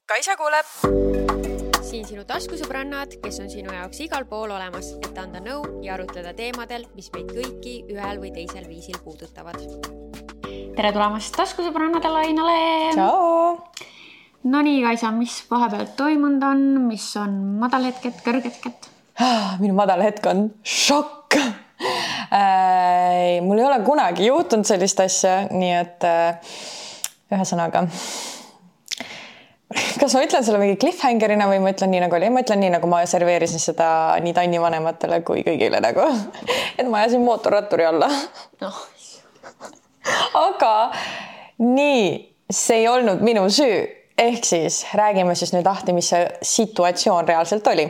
Kaisa kuuleb! Siin sinu taskusõbrannad, kes on sinu jaoks igal pool olemas, et anda nõu ja arutleda teemadel, mis meid kõiki ühel või teisel viisil puudutavad. Tere tulemast taskusõbrannade lainale! Tšau! No nii, Kaisa, mis vahepeal toimunud on? Mis on madalhetked, kõrghetked? Minu madalhetk on šokk! Mul ei ole kunagi juhtunud sellist asja, nii et ühesõnaga... Kas ma ütlen selle mingi cliffhangerina või ma ütlen nii nagu oli? Ma ütlen nii nagu ma serveerisin seda nii Tanni vanematele kui kõigile nagu, et ma ajasin mootorratturi alla. No. Aga nii, see ei olnud minu süü. Ehk siis räägime siis nüüd lahti, mis see situatsioon reaalselt oli.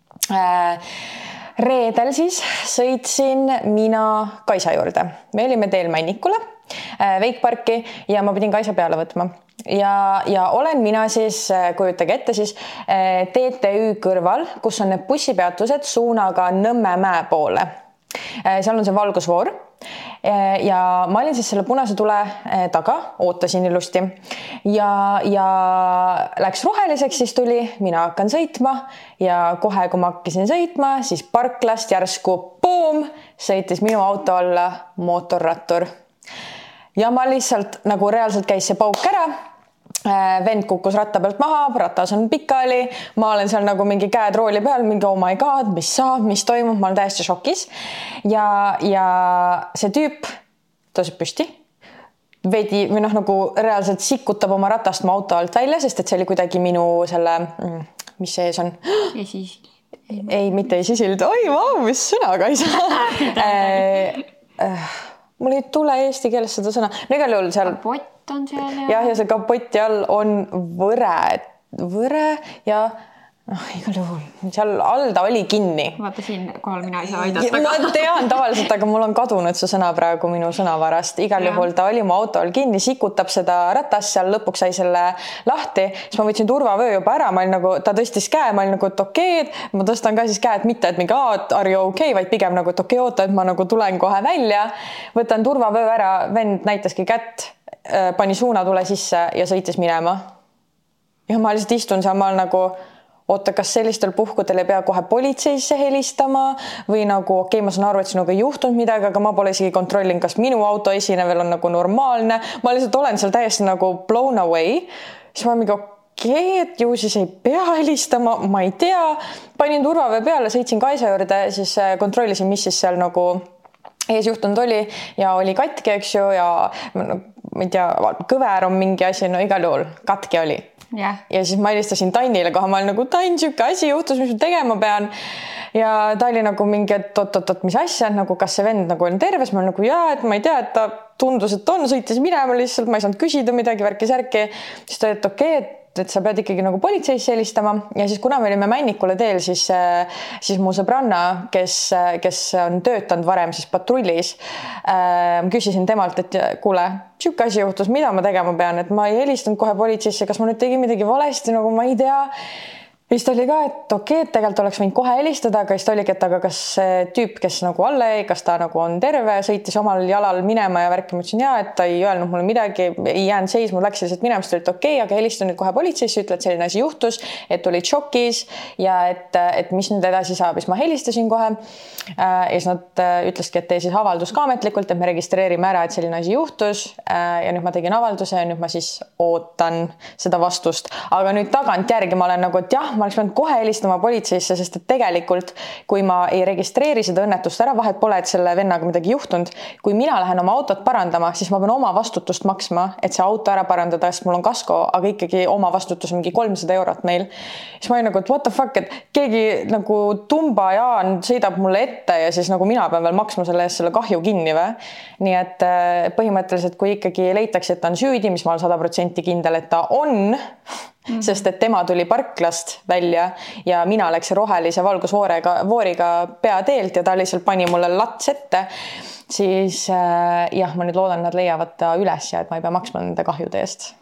Reedel siis sõitsin mina Kaisa juurde. Me olime teel Männikule, Veikparki ja ma pidin Kaisa peale võtma. Ja olen mina siis, kujutage ette siis, TTÜ kõrval, kus on need bussipeatused suunaga Nõmmemäe poole. Seal on see valgusvoor ja ma olin siis selle punase tule taga, ootasin ilusti ja läks roheliseks, siis tuli, mina hakkan sõitma ja kohe, kui ma hakkasin sõitma, siis parklast järsku boom, sõitis minu auto alla mootorrattur. Ja ma lihtsalt nagu reaalselt käis see pauk ära, vend kukkus ratta pealt maha, ratas on pikali, ma olen seal nagu mingi käed rooli peal, mingi oh my god, mis saab, mis toimub, ma olen täiesti šokis ja see tüüp tõuseb püsti, veidi või nagu reaalselt sikutab oma ratast mu auto alt välja, sest et see oli kuidagi minu selle, mis see ees on? Ei, mitte esisild, oi vau, mis sõna, Kaisa! Mul ei tule eesti keeles seda sõna. No igal juhul seal... Kapott on seal ja see kapoti all on võre ja igal juhul seal all ta oli kinni. Vaata siin kohal mina ei saa aidata. Ma tean tavaliselt, aga mul on kadunud see sõna praegu minu sõnavarast. Igal juhul ta oli mu auto all kinni, sikutab seda ratast seal, lõpuks sai selle lahti. Siis ma võtsin turvavöö juba ära, ma olin nagu, ta tõstis käe, ma olin nagu, et okei, ma tõstan ka siis käed mitte, et mingi are you okay, vaid pigem nagu, et okei, oota, et ma nagu tulen kohe välja. Võtan turvavöö ära, vend näitaski kätt, pani suunatule sisse ja sõitis minema. Ja ma lihtsalt istun seal, ma olen nagu... Oota, kas sellistel puhkudel ei pea kohe politseisse helistama või nagu, okei, ma saan aru, et sinuga ei juhtunud midagi, aga ma pole isegi kontrollin, kas minu auto esinevel on nagu normaalne. Ma lihtsalt olen seal täiesti nagu blown away. Siis ma mingi okei, et ju siis ei pea helistama, ma ei tea. Panin turvavöö peale, sõitsin Kaisa juurde, siis kontrollisin, mis siis seal nagu ees juhtunud oli ja oli katki, eks ju, ja ma ei tea, kõver on mingi asi, no igal juhul katki oli. Ja siis ma helistasin Tannile kohe, ma olin nagu, Tann, siuke asi juhtus, mis ma tegema pean. Ja ta oli nagu mingi, et oot, mis asja, nagu kas see vend nagu on terves, ma olin nagu jaa, et ma ei tea, et ta tundus, et on, sõitis minema lihtsalt, ma ei saanud küsida midagi, värki-särki. Siis ta oli, et okei, et sa pead ikkagi nagu politseisse helistama ja siis kuna me olime Männikule teel, siis mu sõbranna, kes on töötanud varem siis patrullis, küsisin temalt, et kuule, siuke asi juhtus, mida ma tegema pean, et ma ei helistanud kohe politseisse, kas ma nüüd tegin midagi valesti, nagu ma ei tea. Siis ta oli ka, et okei, et tegelikult oleks võinud kohe helistada, aga siis ta oligi, et aga kas see tüüp, kes nagu alla jäi, kas ta nagu on terve, sõitis omal jalal minema ja värki, ma ütlesin jaa, et ta ei öelnud mulle midagi, ei jäänud seisma, läks lihtsalt minema, siis ta oli okei, aga helista nüüd kohe politseisse, ütle, et selline asi juhtus, et olid šokis ja et mis nüüd edasi saab, siis ma helistasin kohe ja siis nad ütleski, et tee siis avaldus ka ametlikult, et me registreerime ära, et selline asi juhtus ja nüüd ma tegin avalduse ja nüüd ma siis ootan seda vastust, aga nüüd tagantjärgi ma olen nagu, et jah, ma oleks pidanud kohe helistama politseisse, sest et tegelikult, kui ma ei registreeri seda õnnetust ära, vahet pole, et selle vennaga midagi juhtunud. Kui mina lähen oma autot parandama, siis ma pean oma vastutust maksma, et see auto ära parandada, sest mul on kasko, aga ikkagi oma vastutus mingi 300 eurot meil. Siis ma olin nagu, et what the fuck, et keegi nagu tumba Jaan sõidab mulle ette ja siis nagu mina pean veel maksma selle eest selle kahju kinni või. Nii et põhimõtteliselt, kui ikkagi leitakse, et ta on süüdi, mis ma olen 100% kindel, et ta on, sest et tema tuli parklast välja ja mina läksin rohelise valgusvooriga peateelt ja ta lihtsalt pani mulle lats ette, siis jah, ma nüüd loodan, nad leiavad ta üles ja et ma ei pea maksma nende kahjude eest.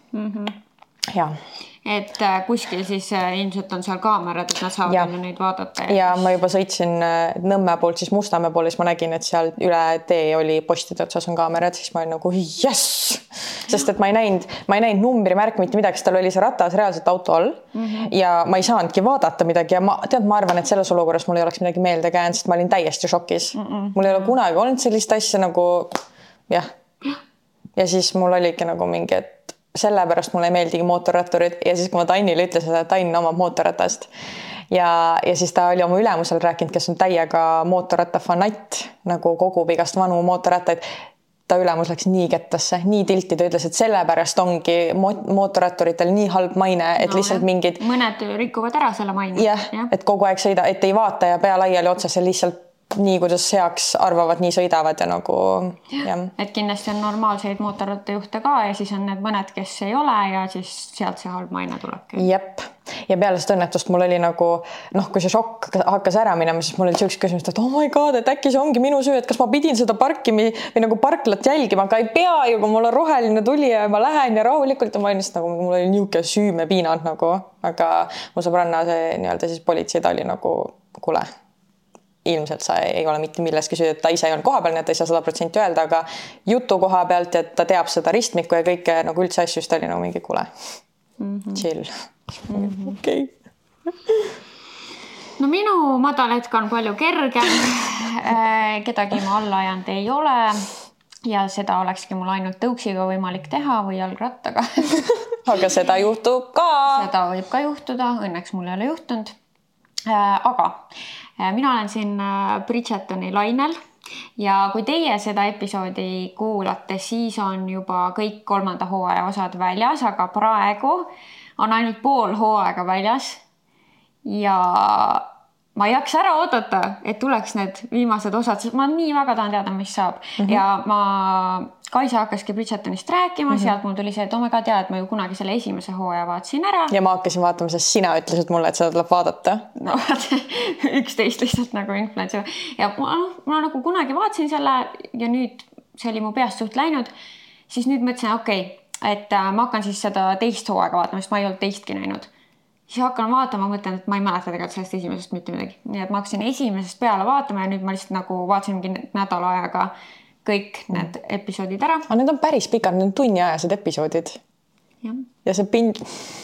Ja. Et kuskil siis ilmselt on seal kaamerad, et nad saavad neid vaadata. Ja ma juba sõitsin Nõmme poolt, siis Mustamäe poole, siis ma nägin, et seal üle tee oli postide otsas on kaamerad, siis ma olin nagu yes! sest et ma ei näinud numbrimärk mitte midagi, sest tal oli see ratas reaalselt auto all ja ma ei saanudki vaadata midagi ja ma arvan, et selles olukorras mul ei oleks midagi meelde käinud, sest ma olin täiesti šokis. Mul ei ole kunagi olnud sellist asja nagu jah. Ja siis mul oligi nagu mingi, et sellepärast mulle ei meeldigi mootorratturid ja siis kui ma Tannile ütlesin, et Tann omab mootorratast ja siis ta oli oma ülemusel rääkinud, kes on täiega mootorratta fanatt, nagu kogub igast vanu mootorrattaid. Ta ülemus läks nii kettasse, nii tilti, ta ütles, et sellepärast ongi mootorratturitel nii halb maine, et lihtsalt mingid... Mõned rikuvad ära selle maine. Jah, et kogu aeg sõida, et ei vaata ja pea laiali otsas ja lihtsalt nii, kuidas heaks arvavad, nii sõidavad ja nagu... Ja. Et kindlasti on normaalseid mootorrattajuhte ka ja siis on need mõned, kes ei ole ja siis sealt see halb maine tulebki. Jep. Ja peale seda õnnetust mul oli nagu, kui see šokk hakkas ära minema, siis mul oli selline küsimus, et oh my god, et äkki see ongi minu süü, et kas ma pidin seda parkimi või nagu parklat jälgima, aga ei pea ju, kui mul on roheline tuli ja ma lähen ja rahulikult on valmis, nagu mul oli niuke süümepiinad nagu, aga mu sõbranna see nii-öelda siis politsei ta oli nagu, kuule, ilmselt sa ei ole mitte milleski süü, et ta ise ei olnud koha peal, nii et ta ei saa 100% öelda, aga jutu koha pealt, et ta teab seda ristmikku ja kõike nagu üldse asju, siis ta oli nagu mingi kuule, chill. Okei. No minu madalhetk on palju kergem. Kedagi ma alla ajanud ei ole ja seda olekski mul ainult tõuksiga võimalik teha või jalgrattaga. Aga seda juhtub ka. Seda võib ka juhtuda, õnneks mul ei ole juhtunud. Aga mina olen siin Bridgetoni lainel ja kui teie seda episoodi kuulate, siis on juba kõik 3. hooaja osad väljas, aga praegu on ainult pool hooaega väljas ja ma ei jaksa ära oodata, et tuleks need viimased osad, sest ma nii väga tahan teada, mis saab. Ja Kaisa hakkaski Bridgetonist rääkima, sealt mul tuli see, et ma ka tean, et ma ju kunagi selle esimese hooaja vaatasin ära. Ja ma hakkasin vaatama, sest sina ütlesid mulle, et seda tuleb vaadata. No 11 lihtsalt nagu influencer. Ja ma nagu kunagi vaatasin selle ja nüüd see oli mu peast suht läinud, siis nüüd mõtlesin, okei, et ma hakkan siis seda teist hooaega vaatama, sest ma ei olnud teistki näinud. Siis hakkan vaatama, mõtlen, et ma ei mäleta tegelikult sellest esimesest mitte midagi. Nii et ma hakkasin esimesest peale vaatama ja nüüd ma lihtsalt nagu vaatasingi nädala ajaga kõik need episoodid ära. Aga need on päris pikad, need on tunniajased episoodid. Ja see pind...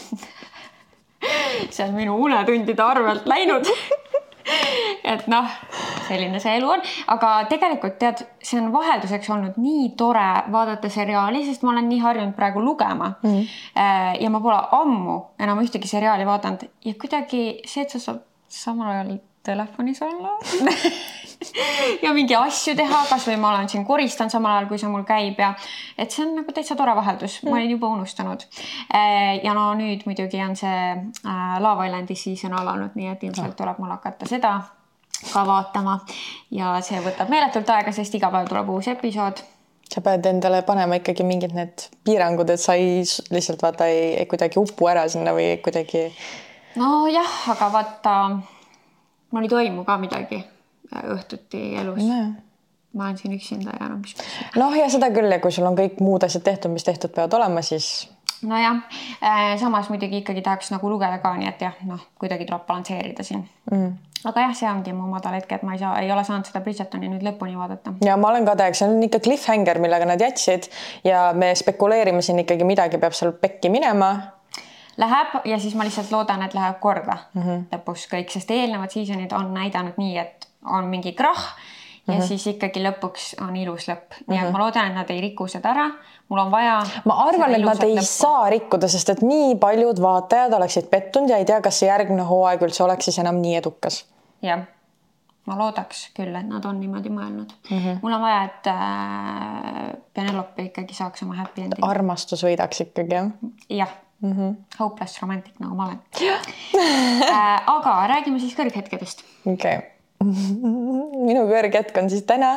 see on minu unetundide arvelt läinud. Et selline see elu on. Aga tegelikult tead, see on vahelduseks olnud nii tore vaadata seriaali, sest ma olen nii harjunud praegu lugema. Ja ma pole ammu enam ühtegi seriaali vaadanud. Ja kuidagi see, et sa saad samal ajal telefonis olla ja mingi asju teha, kas või ma olen siin koristan samal ajal, kui see mul käib ja et see on nagu täitsa tore vaheldus. Ma olin juba unustanud. Ja nüüd muidugi on see Love Islandi season alanud, nii et ilmselt tuleb mul hakata seda ka vaatama ja see võtab meeletult aega, sest iga päev tuleb uus episood. Sa pead endale panema ikkagi mingid need piirangud, et sa ei lihtsalt vaata ei kuidagi upu ära sinna või kuidagi... No jah, aga vaata... Mul ei toimu ka midagi õhtuti elus. Ma olen siin üksinda ja ja seda küll, ja kui sul on kõik muud asjad tehtud, mis tehtud peavad olema, siis... No jah, samas muidugi ikkagi tahaks nagu lugeda ka, nii et jah, kuidagi tuleb balansseerida siin. Aga jah, see ongi mu madal hetk, et ma ei ole saanud seda Bridgetoni nüüd lõpuni vaadata. Ja ma olen ka täieks, see on ikka cliffhanger, millega nad jätsid ja me spekuleerime siin ikkagi midagi peab seal pekki minema. Läheb ja siis ma lihtsalt loodan, et läheb korda lõpus kõik, sest eelnevad seasonid on näidanud nii, et on mingi krahh ja siis ikkagi lõpuks on ilus lõpp. Nii et ma loodan, et nad ei riku seda ära. Mul on vaja... Ma arvan, et nad ei saa rikkuda, sest et nii paljud vaatajad oleksid pettunud ja ei tea, kas see järgmine hooaeg üldse oleks siis enam nii edukas. Jah, ma loodaks küll, et nad on niimoodi mõelnud. Mul on vaja, et Penelope ikkagi saaks oma happy ending. Armastus võidaks ikkagi, jah? Jah. Hopeless romantic, nagu ma olen. Aga räägime siis kõrghetkedest. Okay. Minu kõrghetk on siis täna.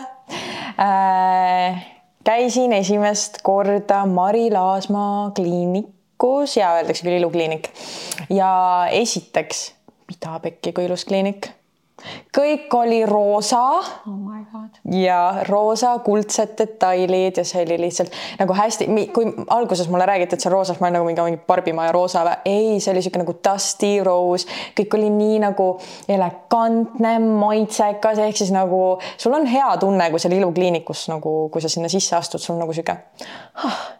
Käisin esimest korda Mari Laasmaa kliinikus ja öeldakse küll ilukliinik. Ja esiteks, mida pekki kui ilus kliinik. Kõik oli roosa ja roosa kuldsed detailid ja see oli lihtsalt nagu hästi, kui alguses mulle räägiti, et see roosas ma olen nagu mingi Barbimaa ja roosa, ei, see oli siuke nagu dusty rose, kõik oli nii nagu elegantne, maitsekas, ehk siis nagu sul on hea tunne, kui seal ilukliinikus nagu, kui sa sinna sisse astud, sul nagu siuke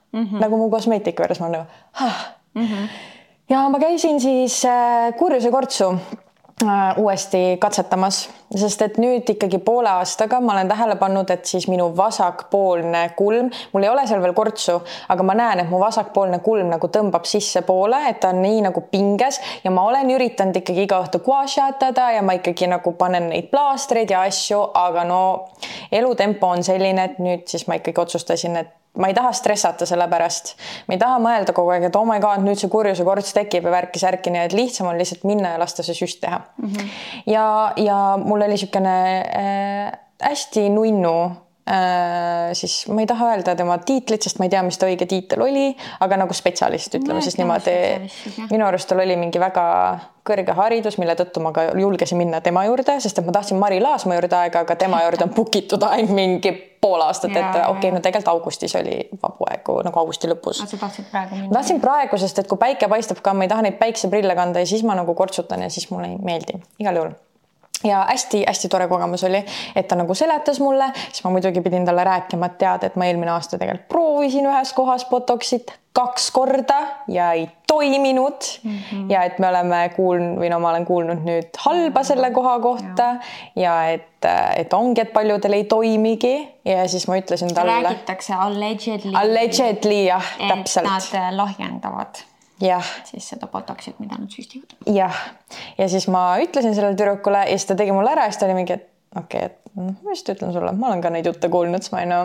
nagu mu kosmeetika juures ma olen nagu ja ma käisin siis kurjusekortsu uuesti katsetamas, sest et nüüd ikkagi poole aastaga ma olen tähele pannud, et siis minu vasakpoolne kulm, mul ei ole seal veel kortsu, aga ma näen, et mu vasakpoolne kulm nagu tõmbab sisse poole, et ta on nii nagu pinges ja ma olen üritanud ikkagi iga õhtu guashatada ja ma ikkagi nagu panen neid plaastreid ja asju, aga no elutempo on selline, et nüüd siis ma ikkagi otsustasin, et ma ei taha stressata selle pärast. Ma ei taha mõelda kogu aeg, et oh my god, nüüd see kurjuse korts tekib ja värki-särki, nii et lihtsam on lihtsalt minna ja lasta see süst teha. Ja mul oli siukene hästi nunnu, siis ma ei taha öelda tema tiitlit, sest ma ei tea, mis ta õige tiitel oli, aga nagu spetsialist, ütleme siis niimoodi. Minu arust tal oli mingi väga kõrge haridus, mille tõttu ma ka julgesin minna tema juurde, sest et ma tahtsin Mari Laasma juurde aega, aga tema juurde on book'itud ainult mingi pool aastat, et okei, no tegelikult augustis oli vabu aeg, nagu augusti lõpus. Sa tahtsid praegu minna? Tahtsin praegu, sest et kui päike paistab ka, ma ei taha neid päikseprille kanda ja siis ma nagu kortsutan ja siis mulle ei meeldi. Igal juhul. Ja hästi tore kogemus oli, et ta nagu seletas mulle, siis ma muidugi pidin talle rääkima, et tead, et ma eelmine aasta tegelikult proovisin ühes kohas botoxit 2 korda ja ei toiminud ja et me oleme kuulnud või no ma olen kuulnud nüüd halba selle koha kohta ja et ongi, et paljudel ei toimigi ja siis ma ütlesin talle. Räägitakse allegedly. Allegedly, jah, täpselt. Et nad lahjendavad. Jah. Siis seda botoxit, mida nad süstivad. Jah. Ja siis ma ütlesin sellele tüdrukule ja siis ta tegi mulle ära ja siis ta oli mingi, et okei, et ma just ütlen sulle, ma olen ka neid jutte kuulnud, siis ma ei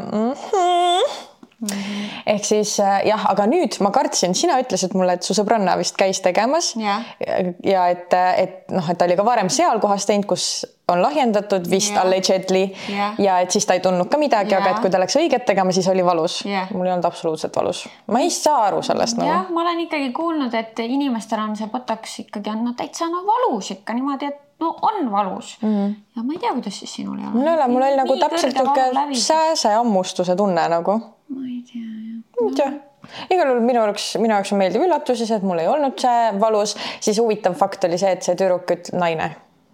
ehk siis jah, aga nüüd ma kartsin, sina ütlesid mulle, et su sõbranna vist käis tegemas ja et ta oli ka varem seal kohas teinud, kus on lahjendatud vist allegedly ja et siis ta ei tundnud ka midagi, aga et kui ta läks õiget tegema, siis oli valus. Mul ei olnud absoluutselt valus. Ma ei saa aru sellest. Jah, ma olen ikkagi kuulnud, et inimestel on see botox ikkagi on täitsa valus ikka niimoodi, et no on valus. Ja ma ei tea, kuidas siis sinul ei ole. Mul oli nagu täpselt sääse ammustuse tunne nagu. Ma ei tea, jah. Igal juhul minu jaoks on meeldiv üllatus, et mul ei olnud see valus. Siis huvitav fakt oli see, et see tüdruk naine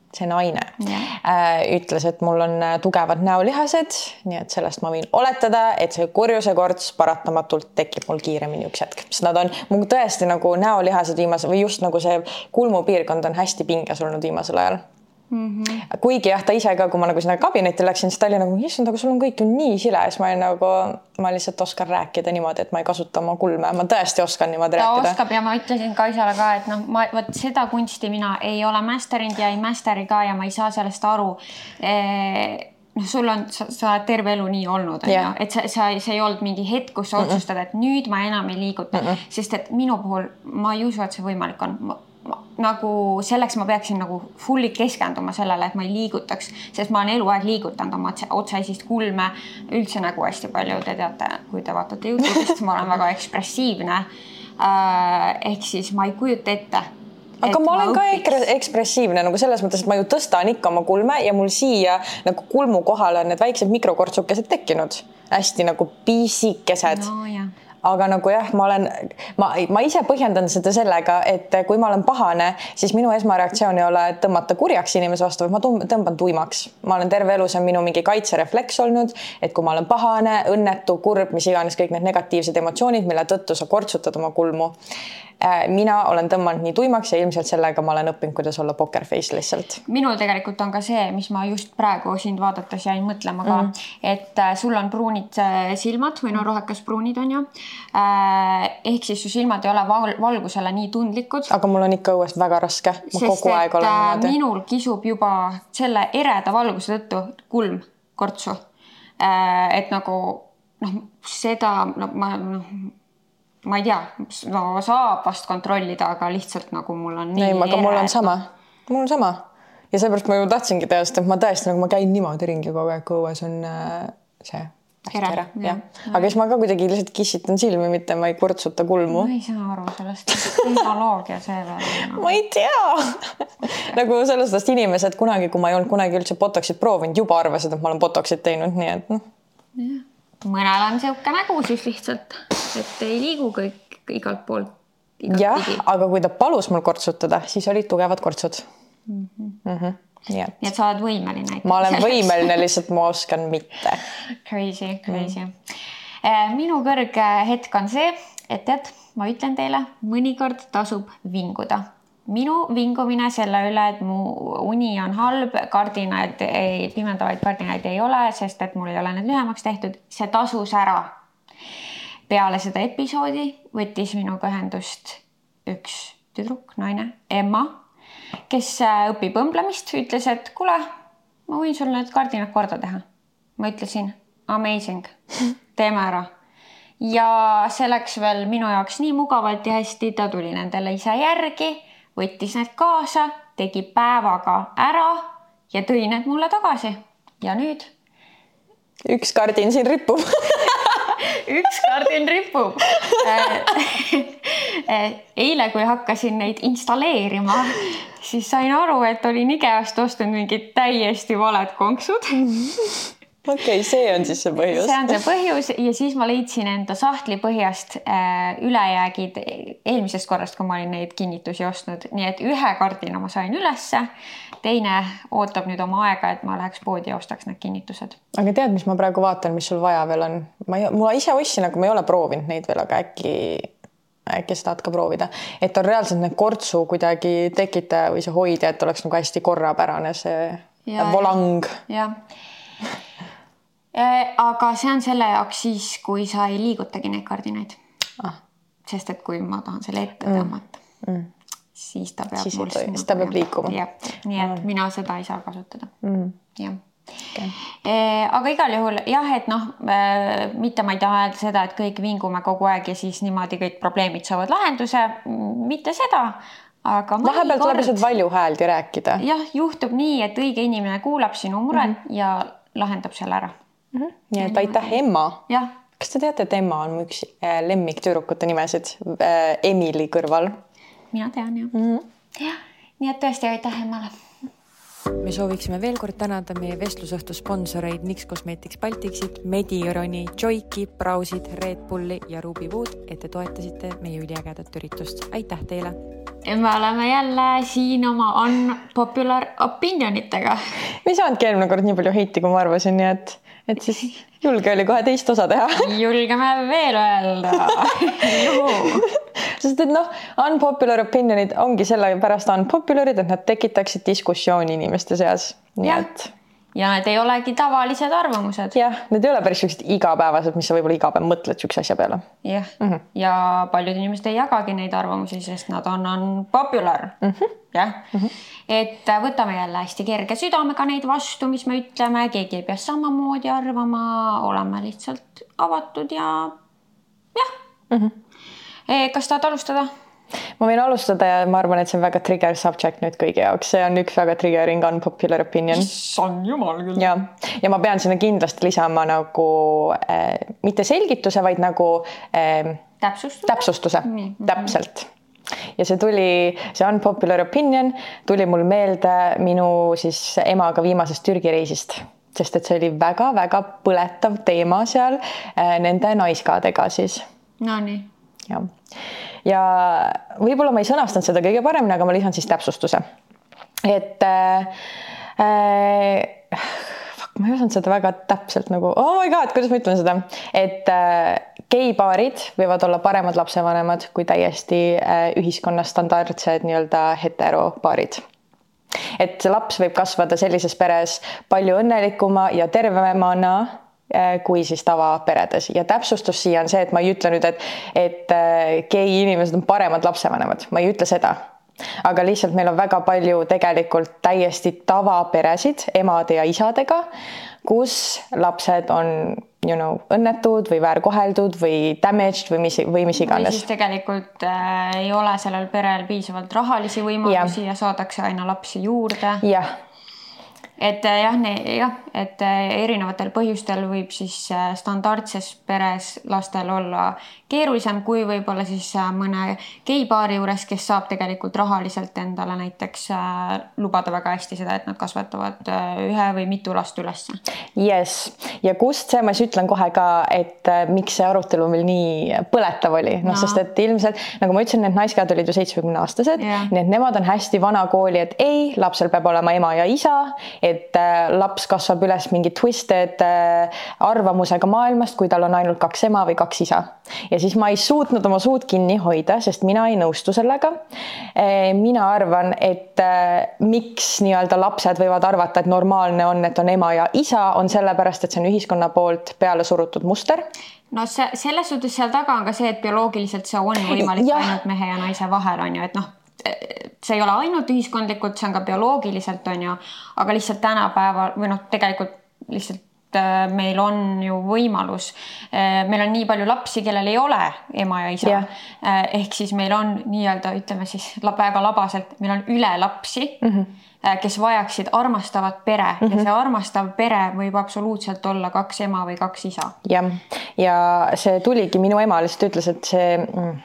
ütles, et mul on tugevad näolihased, nii et sellest ma võin oletada, et see kurjusekorts paratamatult tekib mul kiiremini üks hetk. Sest nad on mul tõesti nagu näolihased või just nagu see kulmupiirkond on hästi pinges olnud viimasel ajal. Kuigi jah, ta ise ka, kui ma nagu sinna kabinetti läksin, siis ta oli nagu, issand, aga sul on kõik ju nii sile, siis ma lihtsalt oskan rääkida niimoodi, et ma ei kasuta oma kulme, ma tõesti oskan niimoodi rääkida. Ta oskab ja ma ütlesin ka isale ka, et võt seda kunsti mina ei ole mästerinud ja ei mästeri ka ja ma ei saa sellest aru. Sul on, sa oled terve elu nii olnud, et see ei olnud mingi hetk, kus sa otsustad, et nüüd ma enam ei liiguta, sest et minu puhul ma ei usu, et see võimalik on. Nagu selleks ma peaksin nagu fulli keskenduma sellele, et ma ei liigutaks, sest ma olen eluaeg liigutanud oma otsaisist kulme üldse nagu hästi palju, te teate, kui te vaatate YouTube'ist, ma olen väga ekspressiivne, ehk siis ma ei kujuta ette. Aga ma olen ka ekspressiivne nagu selles mõttes, et ma ju tõstan ikka oma kulme ja mul siia nagu kulmu kohal on need väiksed mikrokortsukesed tekkinud, hästi nagu pisikesed. No jah. Aga nagu jah, ma ise põhjendan seda sellega, et kui ma olen pahane, siis minu esmareaktsioon ei ole tõmmata kurjaks inimese vastu, või ma tõmban tuimaks. Ma olen terve elu, see on minu mingi kaitserefleks olnud, et kui ma olen pahane, õnnetu, kurb, mis iganes kõik need negatiivsed emotsioonid, mille tõttu sa kortsutad oma kulmu. Mina olen tõmmanud nii tuimaks ja ilmselt sellega ma olen õppinud, kuidas olla poker face lihtsalt. Minul tegelikult on ka see, mis ma just praegu sind vaadates jäin mõtlema ka, et sul on pruunid silmad või no rohekas pruunid on ju. Ehk siis su silmad ei ole valgusele nii tundlikud. Aga mul on ikka õuest väga raske. Sest et minul kisub juba selle ereda valguse tõttu kulm kortsu. Et nagu seda ma ei tea, saab vast kontrollida, aga lihtsalt nagu mul on nii aga mul on sama. Ja seepärast ma ju tahtsingi teha, sest et ma tõesti nagu ma käin niimoodi ringi kogu aeg, kui õues on see ere. Aga siis ma ka kuidagi lihtsalt kissitan silmi, mitte ma ei kurtsuta kulmu. Ma ei saa aru sellest tehnoloogia see veel. Ma ei tea. Nagu sellest inimesed kunagi, kui ma ei olnud kunagi üldse botoxit proovinud, juba arvasid, et ma olen botoxit teinud, nii et Mõnel on siuke nägu siis lihtsalt, et ei liigu kõik igalt poolt. Jah, aga kui ta palus mul kortsutada, siis olid tugevad kortsud. Nii et sa oled võimeline. Ma olen võimeline, lihtsalt ma oskan mitte. Crazy. Minu kõrge hetk on see, et tead, ma ütlen teile, mõnikord tasub vinguda. Minu vingumine selle üle, et mu uni on halb, pimendavaid kardinaid ei ole, sest et mul ei ole need lühemaks tehtud, see tasus ära. Peale seda episoodi võttis minuga ühendust üks tüdruk, naine, Emma, kes õpib õmblemist, ütles, et kuule, ma võin sul need kardinad korda teha. Ma ütlesin, amazing, teeme ära. Ja see läks veel minu jaoks nii mugavalt ja hästi, ta tuli nendele ise järgi, võttis need kaasa, tegi päevaga ära ja tõi need mulle tagasi. Ja nüüd? Üks kardin siin ripub. Üks kardin ripub. Eile, kui hakkasin neid installeerima, siis sain aru, et olin IKEA-st ostnud mingid täiesti valed konksud. Okei, see on siis see põhjus. See on see põhjus ja siis ma leidsin enda sahtli põhjast ülejäägid eelmisest korrast, kui ma olin neid kinnitusi ostnud. Nii et ühe kardina ma sain ülesse, teine ootab nüüd oma aega, et ma läheks poodi ja ostaks need kinnitused. Aga tead, mis ma praegu vaatan, mis sul vaja veel on? Mul ise ostsin, aga ma ei ole proovinud neid veel, aga äkki seda ka proovida. Et on reaalselt need kortsu kuidagi tekitaja või see hoidja, et oleks nagu hästi korrapärane see volang. Jah. Aga see on selle jaoks siis, kui sa ei liigutagi neid kardinaid. Sest et kui ma tahan selle ette tõmmata, siis ta peab siis ta peab liikuma. Nii et mina seda ei saa kasutada. Jah. Okay. Aga igal juhul jah, et mitte ma ei taha öelda seda, et kõik vingume kogu aeg ja siis niimoodi kõik probleemid saavad lahenduse. Mitte seda, aga vahepeal tuleb lihtsalt valju hääldi rääkida. Jah, juhtub nii, et õige inimene kuulab sinu muret ja lahendab selle ära. Nii et aitäh, Emma. Ja. Kas te teate, et Emma on üks lemmik tüdrukute nimesid Emily kõrval? Mina tean, jah. Nii et tõesti aitäh Emmale. Me sooviksime veel kord tänada meie vestlusõhtu sponsoreid Nix Cosmetics Balticsit, Mediironi, Joiki, Brausid, Red Bulli ja Ruby Wood, et te toetasite meie üliägedat üritust. Aitäh teile! Me oleme jälle siin oma unpopular opinionitega. Me ei saanudki eelmine kord nii palju heiti, kui ma arvasin, nii et siis julge oli kohe teist osa teha. Julgeme veel öelda. Sest et unpopular opinionid ongi selle pärast unpopularid, et nad tekitaksid diskussiooni inimeste seas. Nii et... Ja need ei olegi tavalised arvamused. Jah, need ei ole päris sellised igapäevased, mis sa võib-olla igapäev mõtled sükse asja peale. Jah, ja paljud inimesed ei jagagi neid arvamusi, sest nad on unpopular. Jah, et võtame jälle hästi kerge südamega neid vastu, mis me ütleme, keegi ei pea samamoodi arvama, oleme lihtsalt avatud ja jah. Kas tahad alustada? Ma võin alustada ja ma arvan, et see on väga trigger subject nüüd kõigi jaoks. See on üks väga triggering unpopular opinion. On jumal küll. Ja ma pean sinna kindlasti lisama nagu mitte selgituse, vaid nagu täpsustuse. Täpselt. Ja see unpopular opinion tuli mul meelde minu siis emaga viimasest Türgi reisist. Sest et see oli väga-väga põletav teema seal nende naiskadega siis. No nii. Ja võib-olla ma ei sõnastanud seda kõige paremini, aga ma lisan siis täpsustuse. Et ma ei osanud seda väga täpselt nagu, oh my god, kuidas ma ütlen seda, et geipaarid võivad olla paremad lapsevanemad kui täiesti ühiskonnas standardsed nii-öelda heteropaarid. Et see laps võib kasvada sellises peres palju õnnelikuma ja tervemana kui siis tavaperedes. Ja täpsustus siia on see, et ma ei ütle nüüd, et gei inimesed on paremad lapsevanemad. Ma ei ütle seda. Aga lihtsalt meil on väga palju tegelikult täiesti tavaperesid emade ja isadega, kus lapsed on õnnetud või väärkoheldud või damaged või mis iganes. Või siis tegelikult ei ole sellel perel piisavalt rahalisi võimalusi ja saadakse aina lapsi juurde. Jah. Et et erinevatel põhjustel võib siis standardses peres lastel olla keerulisem kui võib-olla siis mõne geipaari juures, kes saab tegelikult rahaliselt endale näiteks lubada väga hästi seda, et nad kasvatavad ühe või mitu last üles. Yes. Ja kust see, ma siis ütlen kohe ka, et miks see arutelu meil nii põletav oli. Sest et ilmselt, nagu ma ütlesin, need naiskad olid ju 70-aastased, nii et nemad on hästi vana kooli, et ei, lapsel peab olema ema ja isa, et laps kasvab üles mingi twisted arvamusega maailmast, kui tal on ainult 2 ema või 2 isa. Ja siis ma ei suutnud oma suud kinni hoida, sest mina ei nõustu sellega. Mina arvan, et miks nii-öelda lapsed võivad arvata, et normaalne on, et on ema ja isa, on sellepärast, et see on ühiskonna poolt peale surutud muster. No selles suhtes seal taga on ka see, et bioloogiliselt see on võimalik ainult mehe ja naise vahel, on ju, et noh, see ei ole ainult ühiskondlikult, see on ka bioloogiliselt, on ju, aga lihtsalt tänapäeval või noh, tegelikult lihtsalt meil on ju võimalus, meil on nii palju lapsi, kellel ei ole ema ja isa, ehk siis meil on nii-öelda, ütleme siis väga labaselt, meil on üle lapsi, kes vajaksid armastavat pere ja see armastav pere võib absoluutselt olla 2 ema või 2 isa. Ja see tuligi, minu ema lihtsalt ütles, et see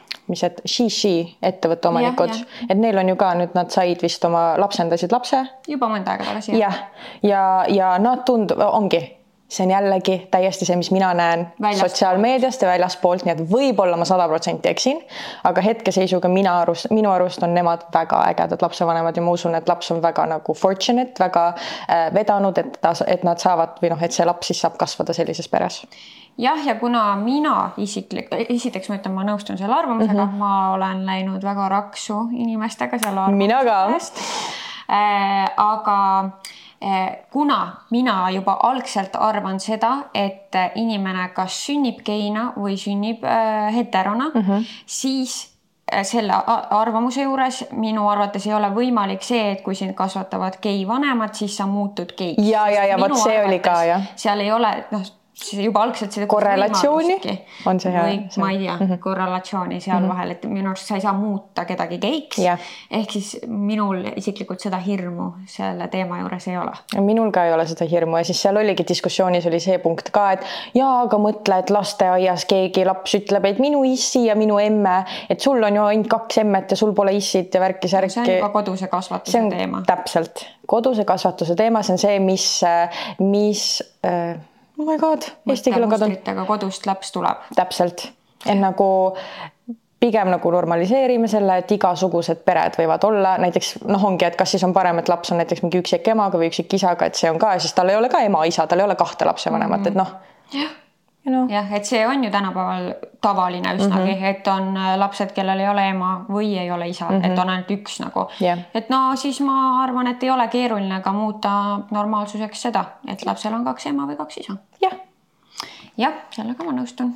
she ettevõtte omanikud, et neil on ju ka nüüd, nad said vist oma lapsendasid lapse. Juba mõnda aega tagasi. Ja nad ongi. See on jällegi täiesti see, mis mina näen sotsiaalmeediast ja väljaspoolt, nii et võib-olla ma 100% eksin, aga hetkeseisuga minu arust on nemad väga ägedad lapsevanemad ja ma usun, et laps on väga nagu fortunate, väga vedanud, et nad saavad või noh, et see laps siis saab kasvada sellises peres. Ja kuna mina esiteks ma ütlen, ma nõustun selle arvamusega, ma olen läinud väga raksu inimestega selle arvamusest. Mina ka. Aga kuna mina juba algselt arvan seda, et inimene kas sünnib geina või sünnib heterona, siis selle arvamuse juures minu arvates ei ole võimalik see, et kui sind kasvatavad gei vanemad, siis sa muutud geiks. Ja võt see oli ka, jah. Seal ei ole, juba algselt seda korrelatsiooni on see hea. Või ma ei tea, korrelatsiooni seal vahel, et minu arust sa ei saa muuta kedagi geiks. Ehk siis minul isiklikult seda hirmu selle teema juures ei ole. Minul ka ei ole seda hirmu ja siis seal oligi diskussioonis oli see punkt ka, et aga mõtle, et lasteaias keegi laps ütleb, et minu issi ja minu emme, et sul on ju ainult 2 emmet ja sul pole issid ja värki-särki. See on juba koduse kasvatuse teema. Täpselt. Koduse kasvatuse teema, see on see, mis oh my god, eesti keel on kadunud. Kodust laps tuleb. Täpselt. Et nagu pigem nagu normaliseerime selle, et igasugused pered võivad olla. Näiteks ongi, et kas siis on parem, et laps on näiteks mingi üksik emaga või üksik isaga, et see on ka, siis tal ei ole ka ema, isa, tal ei ole 2 lapsevanemat, et Jah, et see on ju tänapäeval tavaline üsnagi, et on lapsed, kellel ei ole ema või ei ole isa, et on ainult üks nagu. Et siis ma arvan, et ei ole keeruline ka muuta normaalsuseks seda, et lapsel on 2 ema või 2 isa. Jah, sellega ma nõustun.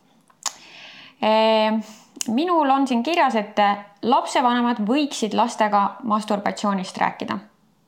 Minul on siin kirjas, et lapsevanemad võiksid lastega masturbatsioonist rääkida.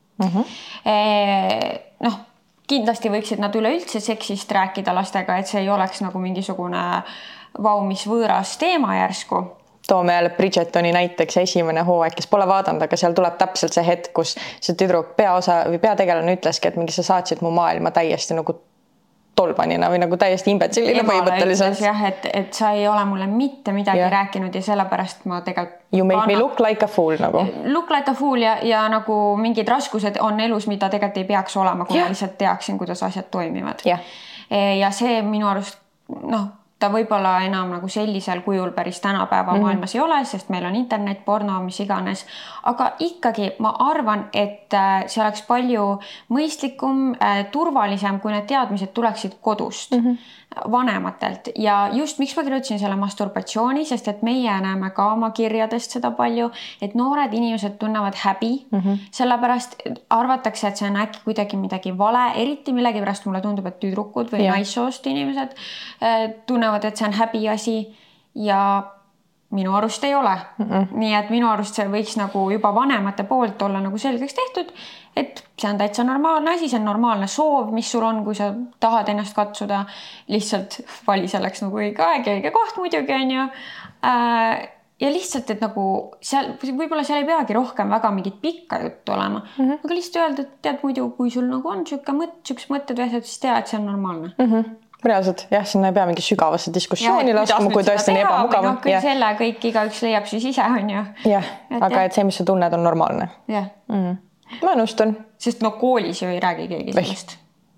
Kindlasti võiksid nad üleüldse seksist rääkida lastega, et see ei oleks nagu mingisugune mis võõras teema järsku. Toome jälle Bridgetoni näiteks esimene hooaeg, kes pole vaadanud, aga seal tuleb täpselt see hetk, kus see tüdruk peategelane ütleski, et mingi sa saatsid mu maailma täiesti nagu tolbanina või nagu täiesti imbetsillina põhimõtteliselt. Jah, et sa ei ole mulle mitte midagi rääkinud ja sellepärast ma tegelikult... You make me look like a fool nagu. Look like a fool ja nagu mingid raskused on elus, mida tegelikult ei peaks olema, kui ma lihtsalt teaksin, kuidas asjad toimivad. Ja see minu arust, ta võib-olla enam nagu sellisel kujul päris tänapäeva maailmas ei ole, sest meil on internet, porno, mis iganes. Aga ikkagi ma arvan, et see oleks palju mõistlikum, turvalisem, kui need teadmised tuleksid kodust, vanematelt. Ja just miks ma kirjutasin selle masturbatsiooni, sest et meie näeme ka oma kirjadest seda palju, et noored inimesed tunnevad häbi, sellepärast arvatakse, et see on äkki kuidagi midagi vale, eriti millegipärast mulle tundub, et tüdrukud või naissoost inimesed tunnevad, et see on häbiasi ja minu arust ei ole. Nii et minu arust see võiks nagu juba vanemate poolt olla nagu selgeks tehtud, et see on täitsa normaalne asi, see on normaalne soov, mis sul on, kui sa tahad ennast katsuda, lihtsalt vali selleks nagu õige aeg ja õige koht muidugi on ju. Ja lihtsalt, et nagu seal, võib-olla seal ei peagi rohkem väga mingit pikka juttu olema, aga lihtsalt öelda, et tead muidu, kui sul nagu on siukest mõtted või asjad, siis tea, et see on normaalne. Reaalselt, jah, sinna ei pea mingi sügavasse diskussiooni laskuma, kui tõesti on ebamugav. Küll selle kõik igaüks leiab siis ise, on ju. Jah, aga et see, mis sa tunned, on normaalne. Ma nõustun. Sest koolis ju ei räägi keegi sellest.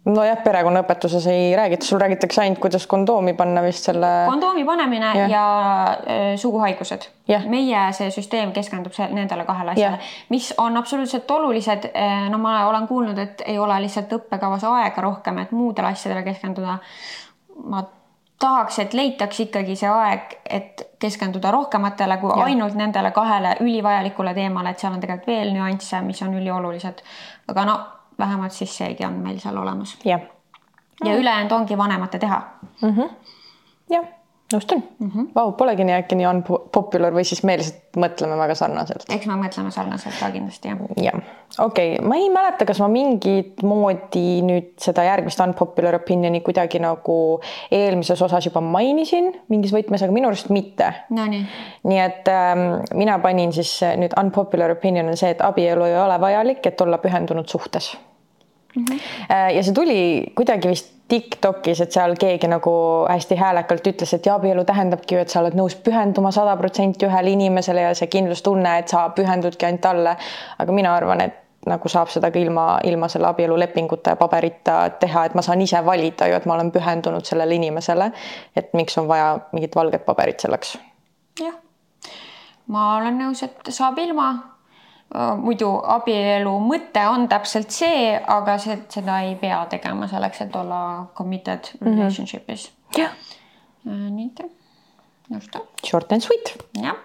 Nojah, perekonnaõpetuses ei räägita, sul räägitakse ainult, kuidas kondoomi panna vist selle... Kondoomi panemine ja suguhaigused. Meie see süsteem keskendub nendele kahele asjale, mis on absoluutselt olulised. No ma olen kuulnud, et ei ole lihtsalt õppekavas aega rohkem, et muudele asjadele keskenduda. Ma tahaks, et leitaks ikkagi see aeg, et keskenduda rohkematele kui ainult nendele kahele ülivajalikule teemale, et seal on tegelikult veel nüansse, mis on üliolulised. Aga no vähemalt siis seegi on meil seal olemas. Ja ülejäänud ongi vanemate teha. Jah, nõustun. Vau, polegi nii äkki nii unpopular või siis me lihtsalt mõtleme väga sarnaselt. Eks me mõtleme sarnaselt ka kindlasti, jah. Okei, ma ei mäleta, kas ma mingit moodi nüüd seda järgmist unpopular opinioni kuidagi nagu eelmises osas juba mainisin mingis võtmes, aga minu arust mitte. No nii. Nii et mina panin siis nüüd unpopular opinion on see, et abielu ei ole vajalik, et olla pühendunud suhtes. Ja see tuli kuidagi vist TikTokis, et seal keegi nagu hästi häälekalt ütles, et abielu tähendabki ju, et sa oled nõus pühenduma 100% ühele inimesele ja see kindlustunne, et sa pühendudki ainult talle. Aga mina arvan, et nagu saab seda ka ilma selle abielu lepinguta ja paberita teha, et ma saan ise valida ju, et ma olen pühendunud sellele inimesele, et miks on vaja mingit valget paberit selleks. Jah, ma olen nõus, et saab ilma. Muidu abielu mõte on täpselt see, aga seda ei pea tegema selleks, et olla committed relationshipis. Jah. Nii, nõustu. Short and sweet. Jah.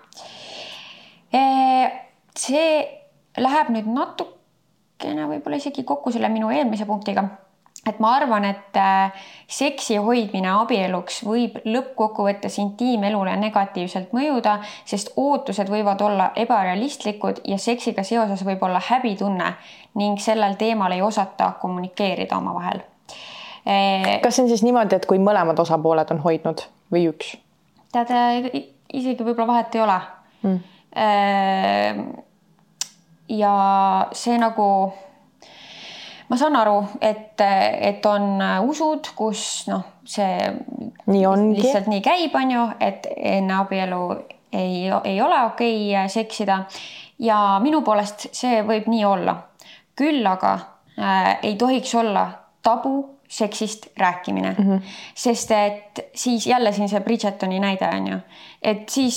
See läheb nüüd natukene võib-olla isegi kokku selle minu eelmise punktiga. Et ma arvan, et seksi hoidmine abieluks võib lõppkokkuvõttes intiimelule negatiivselt mõjuda, sest ootused võivad olla ebarealistlikud ja seksiga seoses võib olla häbitunne ning sellel teemal ei osata kommunikeerida oma vahel. Kas see on siis niimoodi, et kui mõlemad osapooled on hoidnud või üks? Tead, isegi võib-olla vahet ei ole. Ja see nagu... Ma saan aru, et on usud, kus see lihtsalt nii käib, et enne abielu ei ole okei seksida. Ja minu poolest see võib nii olla. Küll aga ei tohiks olla tabu seksist rääkimine. Sest et siis jälle siin see Bridgetoni näide on ju. Et siis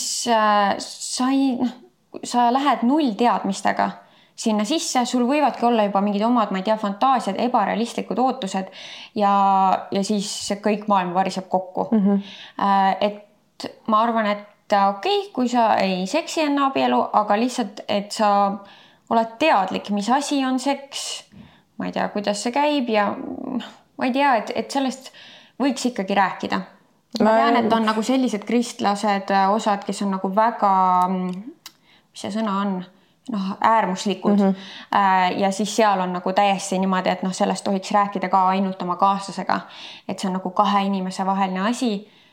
sa lähed null teadmistega sinna sisse, sul võivadki olla juba mingid omad, ma ei tea, fantaasiad, ebarealistlikud ootused ja siis kõik maailm variseb kokku. Et ma arvan, et okei, kui sa ei seksi enne abielu, aga lihtsalt, et sa oled teadlik, mis asi on seks, ma ei tea, kuidas see käib ja ma ei tea, et sellest võiks ikkagi rääkida. Ma tean, et on nagu sellised kristlased osad, kes on nagu väga, mis see sõna on? Äärmuslikud ja siis seal on nagu täiesti niimoodi, et sellest tohiks rääkida ka ainult oma kaaslasega, et see on nagu kahe inimese vaheline asi,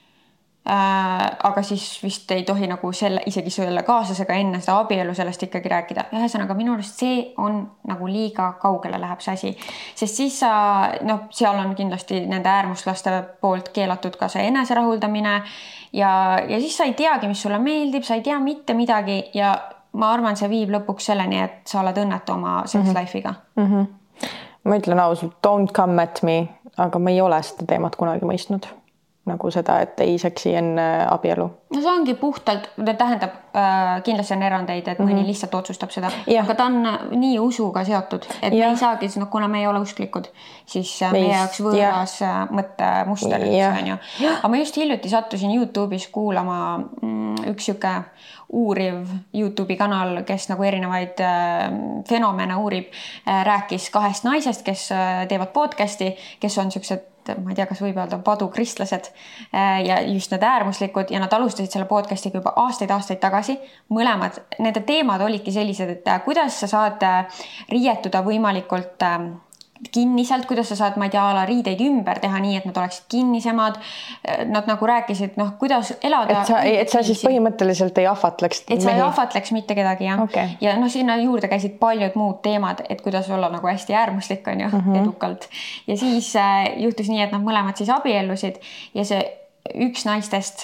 aga siis vist ei tohi nagu isegi selle kaaslasega enne seda abielu sellest ikkagi rääkida. Ühesõnaga minu arust see on nagu liiga kaugele läheb see asi, sest siis seal on kindlasti nende äärmuslaste poolt keelatud ka see eneserahuldamine ja siis sa ei teagi, mis sulle meeldib, sa ei tea mitte midagi ja ma arvan, see viib lõpuks selleni, et sa oled õnnetu oma sex life'iga. Ma ütlen ausalt, don't come at me, aga ma ei ole seda teemat kunagi mõistnud. Nagu seda, et ei seksi enne abielu. No see ongi puhtalt, tähendab, kindlasti on erandeid, et mõni lihtsalt otsustab seda. Aga ta on nii usuga seotud, et me ei saagi, kuna me ei ole usklikud, siis meie jaoks võõras mõttemuster. Aga ma just hiljuti sattusin YouTube'is kuulama üks siuke uuriv YouTube'i kanal, kes nagu erinevaid fenomene uurib, rääkis kahest naisest, kes teevad podcasti, kes on siuksed, ma ei tea, kas võib öelda padukristlased ja just need äärmuslikud ja nad alustasid selle podcastiga juba aastaid tagasi. Mõlemad, nende teemad olidki sellised, et kuidas sa saad riietuda võimalikult kinniselt, kuidas sa saad, ma ei tea, riideid ümber teha nii, et nad oleksid kinnisemad. Nad nagu rääkisid, kuidas elada. Et sa siis põhimõtteliselt ei ahvatleks mehi? Et sa ei ahvatleks mitte kedagi, jah. Okay. Ja sinna juurde käisid paljud muud teemad, et kuidas olla nagu hästi äärmuslik on ju, edukalt. Ja siis juhtus nii, et nad mõlemad siis abiellusid ja see üks naistest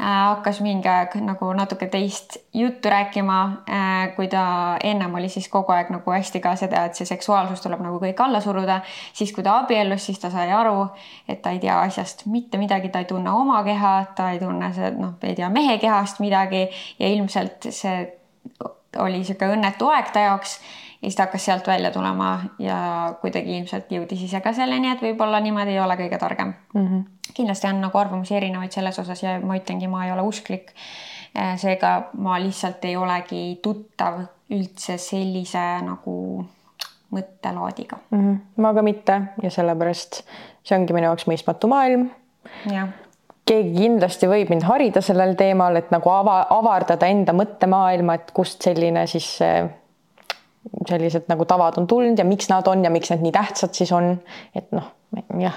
hakkas mingi aeg nagu natuke teist juttu rääkima, kui ta ennem oli siis kogu aeg nagu hästi ka seda, et see seksuaalsus tuleb nagu kõik alla suruda, siis kui ta abiellus, siis ta sai aru, et ta ei tea asjast mitte midagi, ta ei tunne oma keha, ta ei tunne see, ei tea mehe kehast midagi ja ilmselt see oli siuke õnnetu aeg ta jaoks ja siis ta hakkas sealt välja tulema ja kuidagi ilmselt jõudis ise ka selleni, et võib-olla niimoodi ei ole kõige targem. Kindlasti on nagu arvamusi erinevaid selles osas ja ma ütlengi, ma ei ole usklik. Seega ma lihtsalt ei olegi tuttav üldse sellise nagu mõttelaadiga. Ma ka mitte ja sellepärast see ongi minu jaoks mõistmatu maailm. Ja. Keegi kindlasti võib mind harida sellel teemal, et nagu avardada enda mõttemaailma, et kust selline siis sellised nagu tavad on tulnud ja miks nad on ja miks need nii tähtsad siis on, et noh, jah.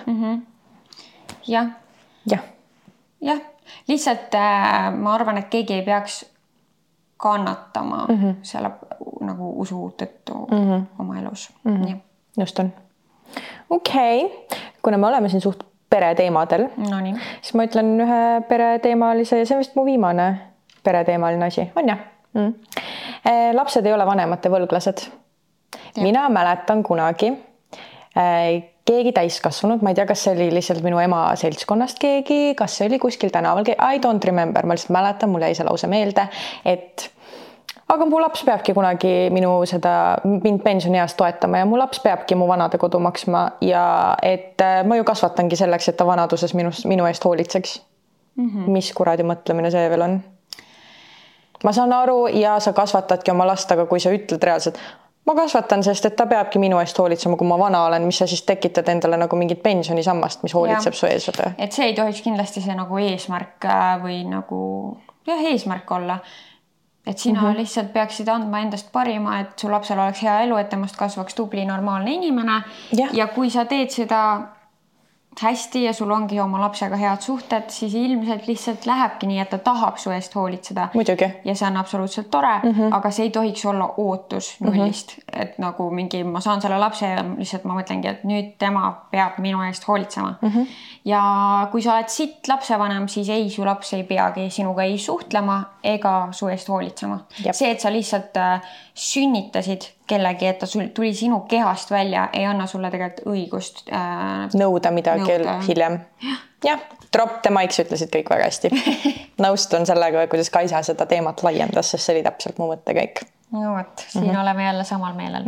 Jah, lihtsalt ma arvan, et keegi ei peaks kannatama selle nagu usu tõttu oma elus. Just on. Okei. Kuna me oleme siin suht pereteemadel, siis ma ütlen ühe pereteemalise ja see on vist mu viimane pereteemaline asi, on jah? Lapsed ei ole vanemate võlglased. Mina mäletan kunagi keegi täiskasvanud, ma ei tea, kas see oli lihtsalt minu ema seltskonnast keegi, kas see oli kuskil tänaval, I don't remember, ma lihtsalt mäletan, mul jäi see lause meelde, et aga mu laps peabki kunagi mind pensionieas toetama ja mu laps peabki mu vanade kodu maksma ja et ma ju kasvatangi selleks, et ta vanaduses minu eest hoolitseks. Mis kuradi mõtlemine see veel on? Ma saan aru ja sa kasvatadki oma last, aga kui sa ütled reaalselt, ma kasvatan, sest et ta peabki minu eest hoolitsema, kui ma vana olen, mis sa siis tekitad endale nagu mingit pensionisammast, mis hoolitseb su ees. Et see ei tohiks kindlasti see nagu eesmärk või nagu eesmärk olla. Et sina lihtsalt peaksid andma endast parima, et su lapsel oleks hea elu, et temast kasvaks tubli normaalne inimene. Ja kui sa teed seda hästi ja sul ongi oma lapsega head suhted, siis ilmselt lihtsalt lähebki nii, et ta tahab su eest hoolitseda. Muidugi. Ja see on absoluutselt tore, aga see ei tohiks olla ootus nullist. Et nagu mingi, ma saan selle lapse ja lihtsalt ma mõtlengi, et nüüd tema peab minu eest hoolitsema. Ja kui sa oled sitt lapsevanem, siis ei, su laps ei peagi sinuga ei suhtlema ega su eest hoolitsema. See, et sa lihtsalt sünnitasid kellegi, et ta tuli sinu kehast välja, ei anna sulle tegelikult õigust nõuda midagi hiljem. Jah, drop the mics ütlesid kõik väga hästi. Nõustun sellega, kuidas Kaisa seda teemat laiendas, sest see oli täpselt mu mõttekäik. No võt, siin oleme jälle samal meelel.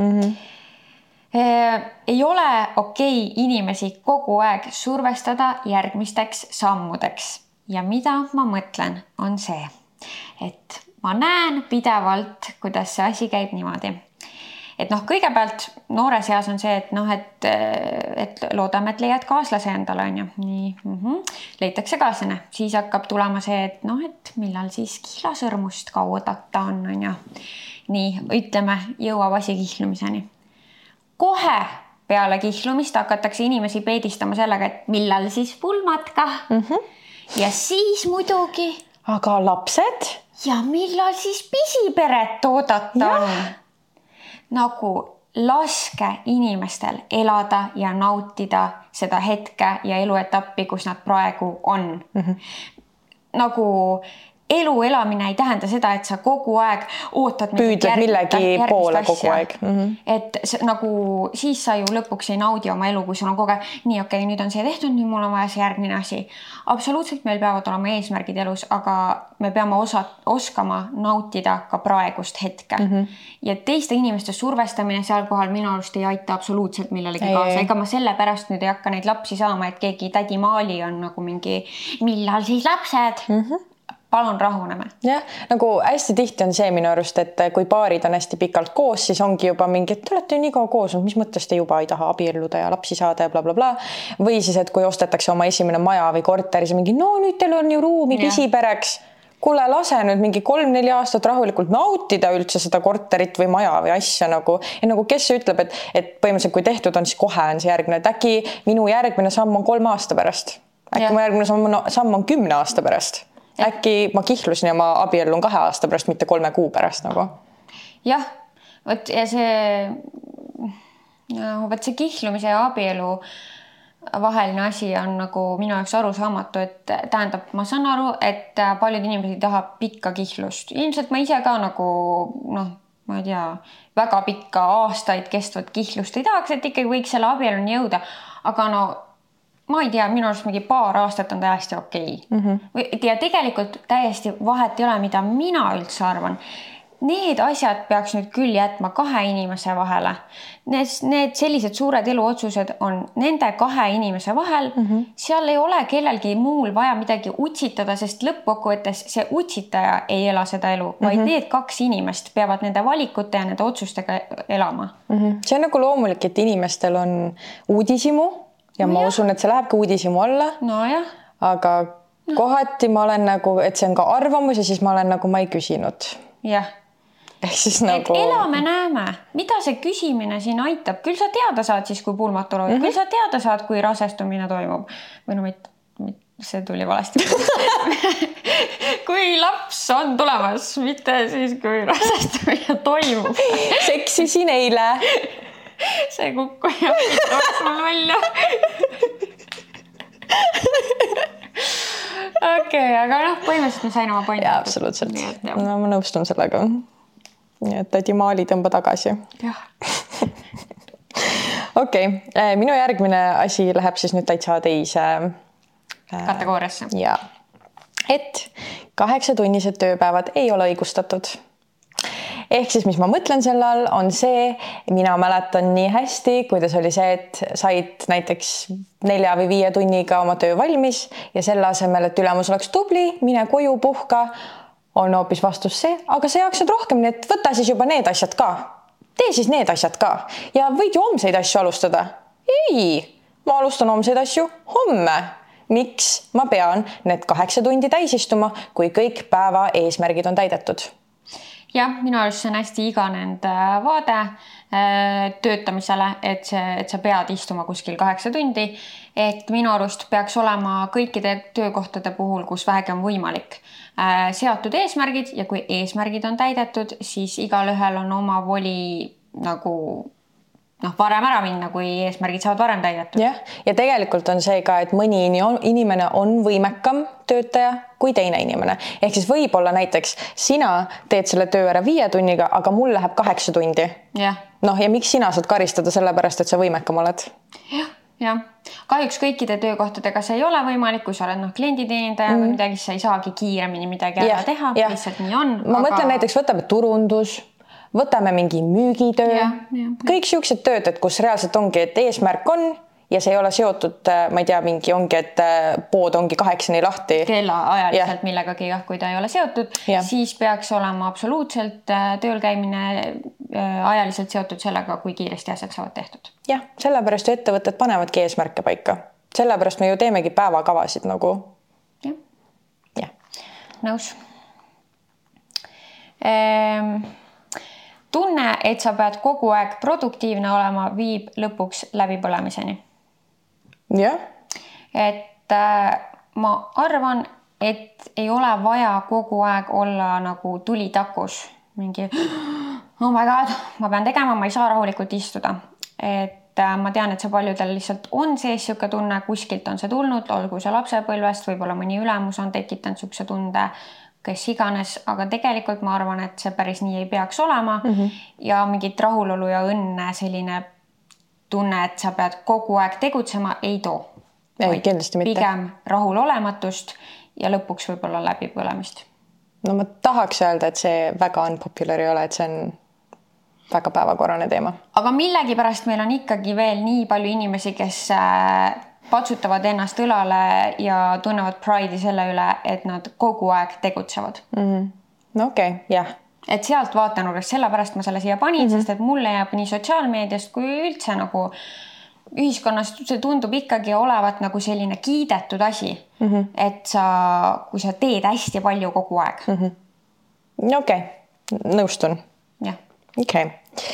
Ei ole okei inimesi kogu aeg survestada järgmisteks sammudeks. Ja mida ma mõtlen, on see, et ma näen pidevalt, kuidas see asi käib niimoodi. Et kõigepealt noores eas on see, et loodame, et leiad kaaslase endale, on ju. Nii, leitakse kaaslane. Siis hakkab tulema see, et millal siis kiilasõrmust ka oodata on ju. Nii, ütleme, jõuab asi kihlumiseni. Kohe peale kihlumist hakatakse inimesi peedistama sellega, et millal siis pulmatka. Ja siis muidugi. Aga lapsed? Ja millal siis pisiperet oodata on? Nagu laske inimestel elada ja nautida seda hetke ja eluetappi, kus nad praegu on. Nagu elu elamine ei tähenda seda, et sa kogu aeg ootad püüdled millegi poole kogu aeg. Et nagu siis sa ju lõpuks ei naudi oma elu, kui sul on kogu aeg nii okei, nüüd on see tehtud, nüüd mul on vaja see järgmine asi. Absoluutselt meil peavad olema eesmärgid elus, aga me peame oskama nautida ka praegust hetke. Ja teiste inimeste survestamine seal kohal minu arust ei aita absoluutselt millelegi kaasa. Ega ma selle pärast nüüd ei hakka neid lapsi saama, et keegi tädi Maali on nagu mingi, millal siis lapsed? Palun rahuneme. Jah, nagu hästi tihti on see minu arust, et kui paarid on hästi pikalt koos, siis ongi juba mingi, et te olete nii kaua koos, mis mõttes te juba ei taha abielluda ja lapsi saada ja blablabla. Või siis, et kui ostetakse oma esimene maja või korteri, siis mingi, no nüüd teil on ju ruumi pisipereks. Kuule, lase nüüd mingi 3-4 aastat rahulikult nautida üldse seda korterit või maja või asja nagu. Ja nagu kes ütleb, et põhimõtteliselt kui tehtud on, siis kohe on see järgmine. Et äkki minu järgmine samm on 3 aasta pärast. Äkki mu järgmine samm on 10 aasta pärast. Äkki ma kihlusin ja ma abiellun 2 aasta pärast, mitte 3 kuu pärast nagu. Jah, võt ja see kihlumise ja abielu vaheline asi on nagu minu jaoks arusaamatu, et tähendab, ma saan aru, et paljud inimesed ei taha pikka kihlust. Ilmselt ma ise ka nagu ma ei tea, väga pikka aastaid kestvat kihlust ei tahaks, et ikkagi võiks selle abieluni jõuda. Aga ma ei tea, minu arust mingi paar aastat on täiesti okei. Ja tegelikult täiesti vahet ei ole, mida mina üldse arvan. Need asjad peaks nüüd küll jätma 2 inimese vahele. Need sellised suured eluotsused on nende 2 inimese vahel. Seal ei ole kellelgi muul vaja midagi utsitada, sest lõppkokkuvõttes see utsitaja ei ela seda elu, vaid need 2 inimest peavad nende valikute ja nende otsustega elama. See on nagu loomulik, et inimestel on uudishimu ja ma usun, et see lähebki uudishimu alla. Aga kohati ma olen nagu, et see on ka arvamus ja siis ma olen nagu, ma ei küsinud. Jah. Siis nagu... Et elame näeme, mida see küsimine siin aitab. Küll sa teada saad siis, kui pulmatu lood. Küll sa teada saad, kui rasestumine toimub. Või see tuli valesti. Kui laps on tulemas, mitte siis, kui rasestumine toimub. Seksisin eile. See kukkuja oleks mul välja. Okei, aga põhimõtteliselt me sain oma pointi. Jaa, absoluutselt. Ma nõustun sellega. Nii et tädi Maali tõmba tagasi. Jah. Okei, minu järgmine asi läheb siis nüüd täitsa teise kategooriasse. Ja. Et 8-tunnised tööpäevad ei ole õigustatud. Ehk siis, mis ma mõtlen selle all, on see, mina mäletan nii hästi, kuidas oli see, et said näiteks 4 või 5 tunniga oma töö valmis ja selle asemel, et ülemus oleks tubli, mine koju puhka, on hoopis vastus see, aga sa jaksad rohkem, nii et võta siis juba need asjad ka. Tee siis need asjad ka ja võid ju homseid asju alustada. Ei, ma alustan homseid asju homme. Miks ma pean need 8 tundi täisistuma, kui kõik päeva eesmärgid on täidetud? Jah, minu arust see on hästi iganend vaade töötamisele, et sa pead istuma kuskil 8 tundi, et minu arust peaks olema kõikide töökohtade puhul, kus vähegi on võimalik seatud eesmärgid ja kui eesmärgid on täidetud, siis igal ühel on oma voli nagu varem ära minna, kui eesmärgid saavad varem täidetud. Jah, ja tegelikult on see ka, et mõni inimene on võimekam töötaja kui teine inimene. Ehk siis võib-olla näiteks sina teed selle töö ära 5 tunniga, aga mul läheb 8 tundi. Ja miks sina saad karistada selle pärast, et sa võimekam oled? Jah. Kahjuks kõikide töökohtadega see ei ole võimalik, kui sa oled klienditeenindaja või midagi, siis sa ei saagi kiiremini midagi ära teha, lihtsalt nii on. Ma mõtlen näiteks, võtame turundus, võtame mingi müügitöö, kõik siuksed tööd, et kus reaalselt ongi, et eesmärk on ja see ei ole seotud, ma ei tea, mingi ongi, et pood ongi 8 lahti. Kella ajaliselt millegagi, kui ta ei ole seotud, siis peaks olema absoluutselt tööl käimine ajaliselt seotud sellega, kui kiiresti asjad saavad tehtud. Jah, sellepärast ju ettevõtted panevadki eesmärke paika. Sellepärast me ju teemegi päevakavasid nagu. Jah. Nõus. Tunne, et sa pead kogu aeg produktiivne olema, viib lõpuks läbipõlemiseni. Jah. Et ma arvan, et ei ole vaja kogu aeg olla nagu tulitakus. Mingi, oh my god, ma pean tegema, ma ei saa rahulikult istuda. Et ma tean, et see paljudel lihtsalt on sees siuke tunne, kuskilt on see tulnud, olgu see lapsepõlvest, võib-olla mõni ülemus on tekitanud siukse tunde, kes iganes, aga tegelikult ma arvan, et see päris nii ei peaks olema ja mingit rahulolu ja õnne selline tunne, et sa pead kogu aeg tegutsema, ei too. Ei, kindlasti mitte. Pigem rahulolematust ja lõpuks võib-olla läbipõlemist. No ma tahaks öelda, et see väga unpopular ei ole, et see on väga päevakorrane teema. Aga millegipärast meil on ikkagi veel nii palju inimesi, kes patsutavad ennast õlale ja tunnevad pride'i selle üle, et nad kogu aeg tegutsevad. No okei, jah. Et sealt vaatenurgast, sellepärast ma selle siia panin, sest et mulle jääb nii sotsiaalmeediast kui üldse nagu ühiskonnast see tundub ikkagi olevat nagu selline kiidetud asi, et kui sa teed hästi palju kogu aeg. Okei, nõustun. Jah. Okei.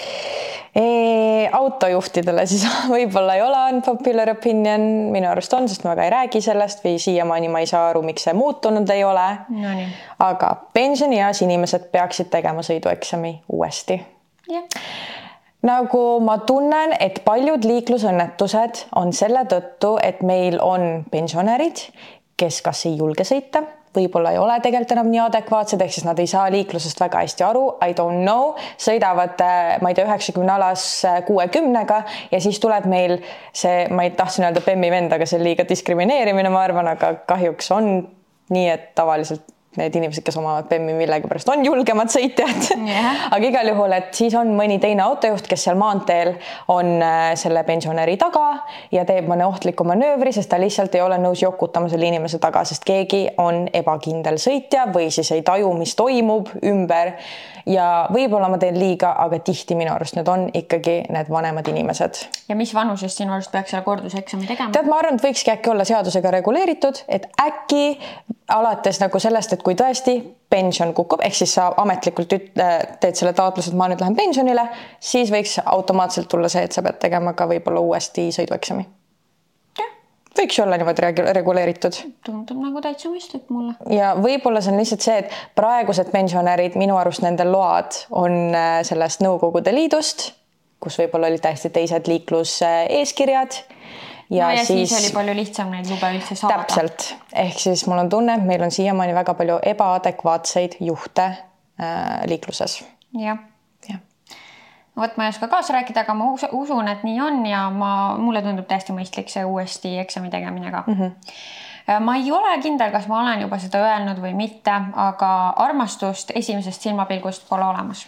Autojuhtidele siis võib-olla ei ole unpopular opinion, minu arust on, sest ma väga ei räägi sellest või siiamaani ma ei saa aru, miks see muutunud ei ole. No nii. Aga pensionieas inimesed peaksid tegema sõidueksami uuesti. Jah. nagu ma tunnen, et paljud liiklusõnnetused on selle tõttu, et meil on pensionärid, kes kas ei julge sõita, võib-olla ei ole tegelikult enam nii adekvaatsed, ehk siis nad ei saa liiklusest väga hästi aru, I don't know, sõidavad, ma ei tea, 90 alas 60-ga ja siis tuleb meil see, ma ei tahtsin öelda Bemmi vend, aga see on liiga diskrimineerimine, ma arvan, aga kahjuks on nii, et tavaliselt need inimesed, kes omavad Bemmi millegipärast on julgemad sõitjad. Aga igal juhul, et siis on mõni teine autojuht, kes seal maanteel on selle pensionäri taga ja teeb mõne ohtliku manöövri, sest ta lihtsalt ei ole nõus jokutama selle inimese taga, sest keegi on ebakindel sõitja või siis ei taju, mis toimub ümber. Ja võib-olla ma teen liiga, aga tihti minu arust need on ikkagi need vanemad inimesed. Ja mis vanusest sinu arust peaks selle korduseksami tegema? Tead, ma arvan, et võikski äkki olla seadusega reguleeritud, et äkki alates nagu sellest, et kui tõesti pension kukub, ehk siis sa ametlikult teed selle taotluse, et ma nüüd lähen pensionile, siis võiks automaatselt tulla see, et sa pead tegema ka võib-olla uuesti sõidueksami. Võiks olla niimoodi reguleeritud. Tundub nagu täitsa mõistlik mulle. Ja võib-olla see on lihtsalt see, et praegused pensionärid, minu arust nende load on sellest Nõukogude Liidust, kus võib-olla olid täiesti teised liikluseeskirjad. Ja siis oli palju lihtsam neid lube üldse saada. Täpselt. Ehk siis mul on tunne, et meil on siiamaani väga palju ebaadekvaatseid juhte liikluses. Jah. Võt ma ei oska kaasa rääkida, aga ma usun, et nii on ja mulle tundub täiesti mõistlik see uuesti eksami tegemine ka. Ma ei ole kindel, kas ma olen juba seda öelnud või mitte, aga armastust esimesest silmapilgust pole olemas.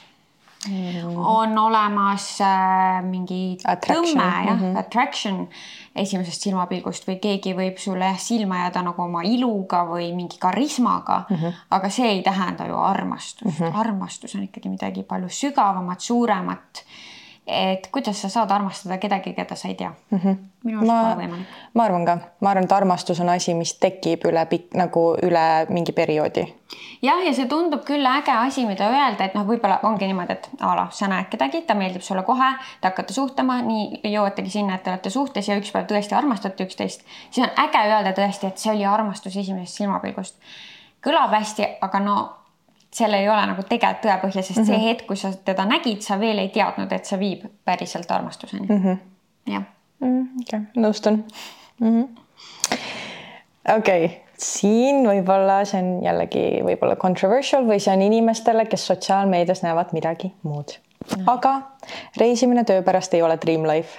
On olemas mingi tõmme, attraction esimesest silmapilgust või keegi võib sulle silma jääda nagu oma iluga või mingi karismaga, aga see ei tähenda ju armastust. Armastus on ikkagi midagi palju sügavamat, suuremat. Et kuidas sa saad armastada kedagi, keda sa ei tea? Minu arust pole võimalik. Ma arvan ka. Ma arvan, et armastus on asi, mis tekib üle mingi perioodi. Jah, ja see tundub küll äge asi, mida öelda, et võib-olla ongi niimoodi, et sa näed kedagi, ta meeldib sulle kohe, te hakkate suhtlema, nii jõuategi sinna, et te olete suhtes ja üks päev tõesti armastate üksteist. Siis on äge öelda tõesti, et see oli armastus esimesest silmapilgust. Kõlab hästi, aga selle ei ole nagu tegelikult tõepõhja, sest see hetk, kui sa teda nägid, sa veel ei teadnud, et see viib päriselt armastuseni. Jah. Nõustun. Okei, siin võib-olla see on jällegi võib-olla controversial või see on inimestele, kes sotsiaalmeedias näevad midagi muud. Aga reisimine töö pärast ei ole dream life.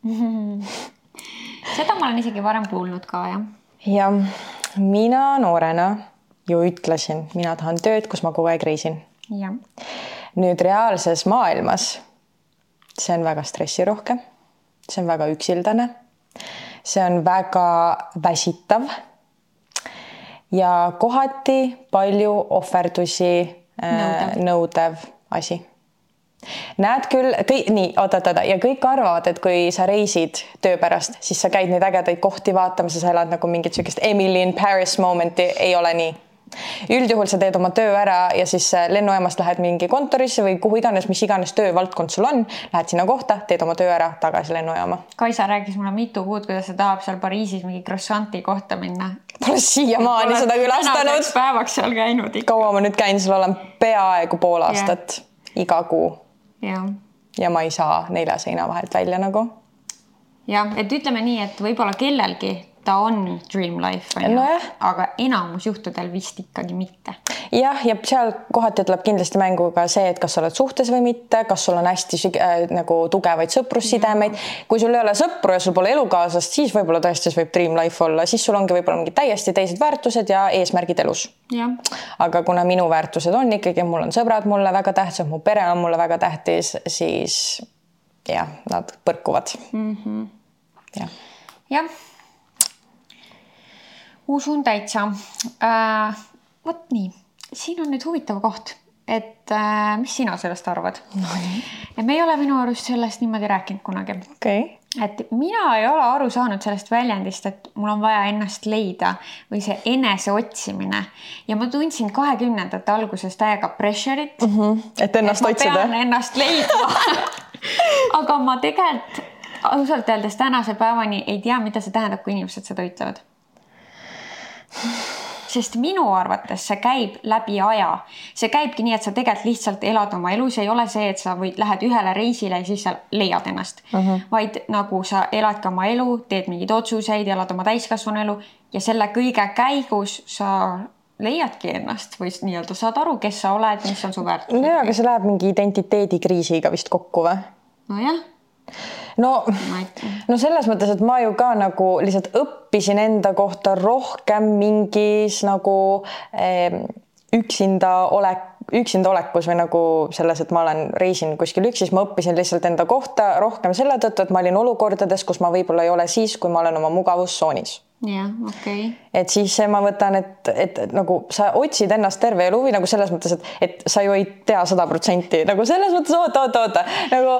Seda ma olen isegi varem kuulnud ka, jah. Ja mina noorena ju ütlesin, mina tahan tööd, kus ma kogu aeg reisin. Ja. Nüüd reaalses maailmas see on väga stressirohke, see on väga üksildane, see on väga väsitav ja kohati palju ohverdusi nõudev asi. Näed küll, ja kõik arvavad, et kui sa reisid töö pärast, siis sa käid neid ägedaid kohti vaatamas ja sa elad nagu mingit sellist Emily in Paris momenti, ei ole nii. Üldjuhul sa teed oma töö ära ja siis lennujaamast lähed mingi kontorisse või kuhu iganes, mis iganes töövaldkond sul on, lähed sinna kohta, teed oma töö ära, tagasi lennujaama. Kaisa rääkis mulle mitu kuud, kuidas sa tahab seal Pariisis mingi croissanti kohta minna. Pole siiamaani seda külastanud. Päevaks seal käinud. Kaua ma nüüd käin, seal olen peaaegu pool aastat, iga kuu. Ja ma ei saa 4 seina vahelt välja nagu. Ja, et ütleme nii, et võib-olla kellelgi ta on dream life, aga enamus juhtudel vist ikkagi mitte. Jah, ja seal kohati tuleb kindlasti mängu ka see, et kas sa oled suhtes või mitte, kas sul on hästi nagu tugevaid sõprussidemeid. Kui sul ei ole sõpru ja sul pole elukaasast, siis võib-olla tõesti võib dream life olla. Siis sul ongi võib-olla mingi täiesti teised väärtused ja eesmärgid elus. Ja. Aga kuna minu väärtused on ikkagi, mul on sõbrad mulle väga tähtsad, mu pere on mulle väga tähtis, siis jah, nad põrkuvad. Jah. Usun täitsa. Võt nii, siin on nüüd huvitav koht, et mis sina sellest arvad? Me ei ole minu arust sellest niimoodi rääkinud kunagi. Et mina ei ole aru saanud sellest väljendist, et mul on vaja ennast leida või see enese otsimine. Ja ma tundsin 20. alguses täiega pressure'it. Et ennast otsida. Ma pean ennast leidma. Aga ma tegelikult ausalt öeldes tänase päevani ei tea, mida see tähendab, kui inimesed seda ütlevad. sest minu arvates see käib läbi aja. See käibki nii, et sa tegelikult lihtsalt elad oma elu, see ei ole see, et sa lähed ühele reisile ja siis sa leiad ennast. Vaid nagu sa eladki oma elu, teed mingeid otsuseid, elad oma täiskasvanu elu ja selle kõige käigus sa leiadki ennast või nii-öelda saad aru, kes sa oled, mis on su väärtus. No, aga see läheb mingi identiteedikriisiga vist kokku või? Nojah. No selles mõttes, et ma ju ka nagu lihtsalt õppisin enda kohta rohkem mingis nagu üksinda olekus või nagu selles, et ma reisin kuskil üksi, siis ma õppisin lihtsalt enda kohta rohkem selle tõttu, et ma olin olukordades, kus ma võib-olla ei ole siis, kui ma olen oma mugavustsoonis. Jah, okei. Et siis ma võtan, et nagu sa otsid ennast terve elu või nagu selles mõttes, et sa ju ei tea 100%. Nagu selles mõttes oota. Nagu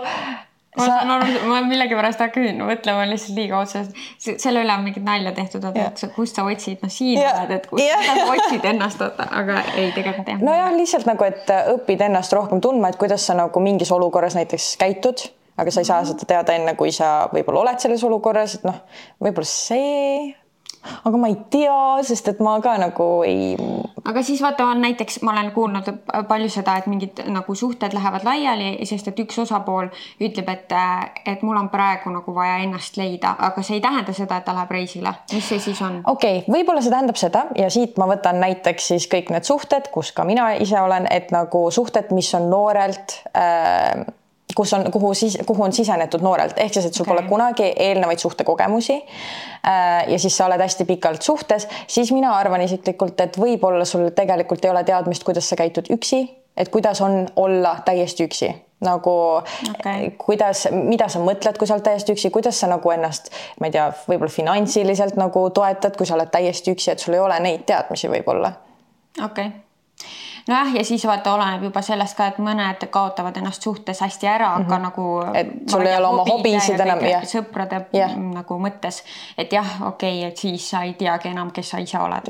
ma millegi pärast hakkan mõtlema lihtsalt liiga otsest. Selle üle on mingid nalja tehtud, et kust sa otsid, no siin oled, et kust sa otsid ennast, aga ei tegelikult jah. No jah, lihtsalt nagu, et õpid ennast rohkem tundma, et kuidas sa nagu mingis olukorras näiteks käitud, aga sa ei saa seda teada enne, kui sa võib-olla oled selles olukorras, et noh, võib-olla see... Aga ma ei tea, sest et ma ka nagu ei... Aga siis vaata, näiteks ma olen kuulnud palju seda, et mingid nagu suhted lähevad laiali, sest et üks osapool ütleb, et mul on praegu nagu vaja ennast leida, aga see ei tähenda seda, et ta läheb reisile. Mis see siis on? Okei, võib-olla see tähendab seda ja siit ma võtan näiteks siis kõik need suhted, kus ka mina ise olen, et nagu suhted, mis on noorelt... kuhu on sisenetud noorelt, ehk siis, et sul pole kunagi eelnevaid suhtekogemusi ja siis sa oled hästi pikalt suhtes, siis mina arvan isiklikult, et võib-olla sul tegelikult ei ole teadmist, kuidas sa käitud üksi, et kuidas on olla täiesti üksi. Nagu mida sa mõtled, kui sa oled täiesti üksi, kuidas sa nagu ennast, ma ei tea, võib-olla finantsiliselt nagu toetad, kui sa oled täiesti üksi, et sul ei ole neid teadmisi võib-olla. Okei. Nojah, ja siis vaata oleneb juba sellest ka, et mõned kaotavad ennast suhtes hästi ära, aga nagu et sul ei ole oma hobisid enam sõprade nagu mõttes, et jah, et siis sa ei teagi enam, kes sa ise oled.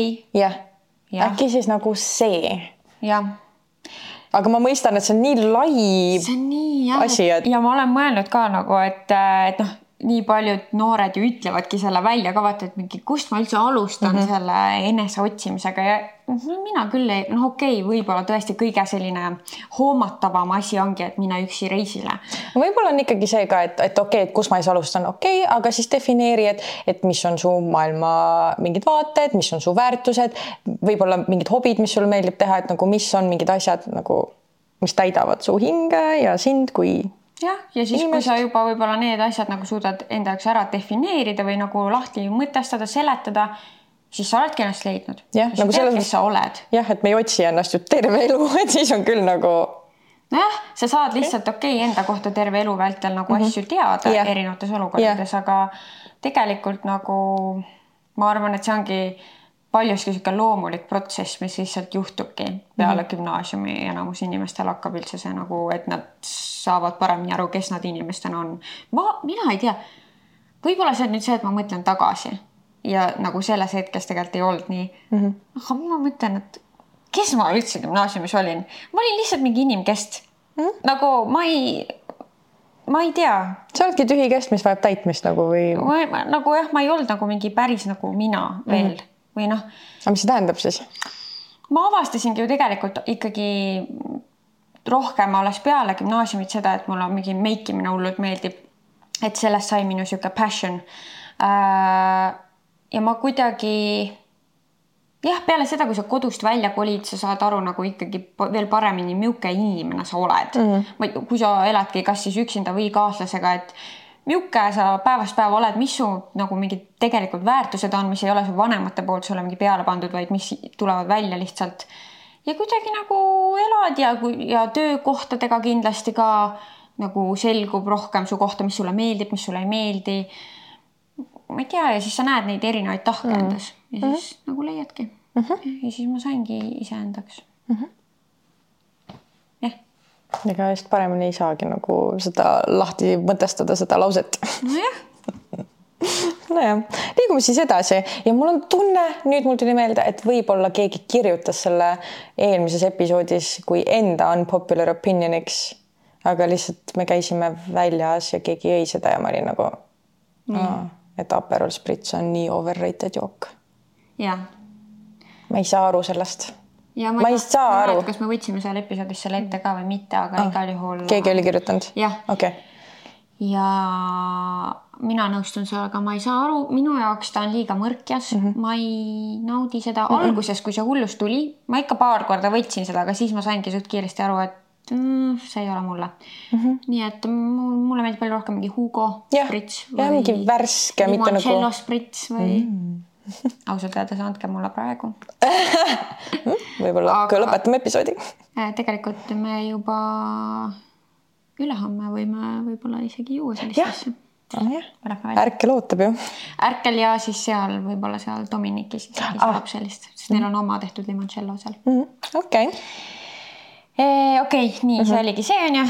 Äkki siis nagu see. Jah. Aga ma mõistan, et see on nii lai asi. Ja ma olen mõelnud ka nagu, et noh, nii paljud noored ju ütlevadki selle välja ka vaata, et mingi, kust ma üldse alustan selle enese otsimisega ja mina küll ei, võib-olla tõesti kõige selline hoomatavam asi ongi, et mine üksi reisile. Võib-olla on ikkagi see ka, et kus ma alustan, aga siis defineeri, et mis on su maailma mingid vaated, mis on su väärtused, võib-olla mingid hobid, mis sul meeldib teha, et nagu mis on mingid asjad, nagu, mis täidavad su hinge ja sind kui ja siis inimest. Kui sa juba võib-olla need asjad nagu suudad enda jaoks ära defineerida või nagu lahti mõtestada, seletada, siis sa oledki ennast leidnud. Nagu tead, kes sa oled. Jah, et me ei otsi ennast ju terve elu, et siis on küll nagu... Nojah, sa saad lihtsalt enda kohta terve elu vältel nagu asju teada erinevates olukordades, aga tegelikult nagu ma arvan, et see ongi paljuski selline loomulik protsess, mis lihtsalt juhtubki peale gümnaasiumi ja enamus inimestel hakkab üldse see nagu, et nad saavad paremini aru, kes nad inimestena on. Mina ei tea, võib-olla see on nüüd see, et ma mõtlen tagasi ja nagu selles hetkes tegelikult ei olnud nii. Aga ma mõtlen, et kes ma üldse gümnaasiumis olin? Ma olin lihtsalt mingi inimkest. Nagu ma ei tea. Sa oledki tühi kest, mis vajab täitmist nagu või... Nagu jah, ma ei olnud nagu mingi päris nagu mina veel või noh. Aga mis see tähendab siis? Ma avastasingi ju tegelikult ikkagi rohkem alles peale gümnaasiumit seda, et mul on mingi meikimine hullult meeldib, et sellest sai minu siuke passion. Ja ma kuidagi peale seda, kui sa kodust välja kolid, sa saad aru nagu ikkagi veel paremini, milline inimene sa oled. Kui sa eladki kas siis üksinda või kaaslasega, et milline sa päevast päeva oled, mis su nagu mingid tegelikult väärtused on, mis ei ole su vanemate poolt sulle mingi peale pandud, vaid mis tulevad välja lihtsalt. Ja kuidagi nagu elad ja töökohtadega kindlasti ka nagu selgub rohkem su kohta, mis sulle meeldib, mis sulle ei meeldi. Ma ei tea, ja siis sa näed neid erinevaid tahke endas ja siis nagu leiadki. Ja siis ma saingi iseendaks. Ega just paremini ei saagi nagu seda lahti mõtestada, seda lauset. Nojah, liigume siis edasi ja mul on tunne, nüüd mul tuli meelde, et võib-olla keegi kirjutas selle eelmises episoodis kui enda unpopular opinioniks, aga lihtsalt me käisime väljas ja keegi jõi seda ja ma olin nagu, et Aperol Spritz on nii overrated jook. Jah. ma ei saa aru sellest. Ja ma ei saa aru. Kas me võtsime seal episoodis selle ette ka või mitte, aga igal juhul... Keegi oli kirjutanud? Jah. Okay. Ja mina nõustun sellega, ma ei saa aru, minu jaoks ta on liiga mõrkjas, ma ei naudi seda alguses, kui see hullus tuli, ma ikka paar korda võtsin seda, aga siis ma saingi suht kiiresti aru, et see ei ole mulle. Nii et mulle meeldib palju rohkem mingi Hugo sprits või mingi värske, limoncello sprits või ausalt öeldes andke mulle praegu. Võib-olla kui lõpetame episoodi. Tegelikult me juba ülehomme võime võib-olla isegi juua sellist asja. Ärkel ootab ju. Ärkel ja siis seal võib-olla seal Dominikis saab sellist, sest neil on oma tehtud limoncello seal. Okei, nii see oligi see on ju.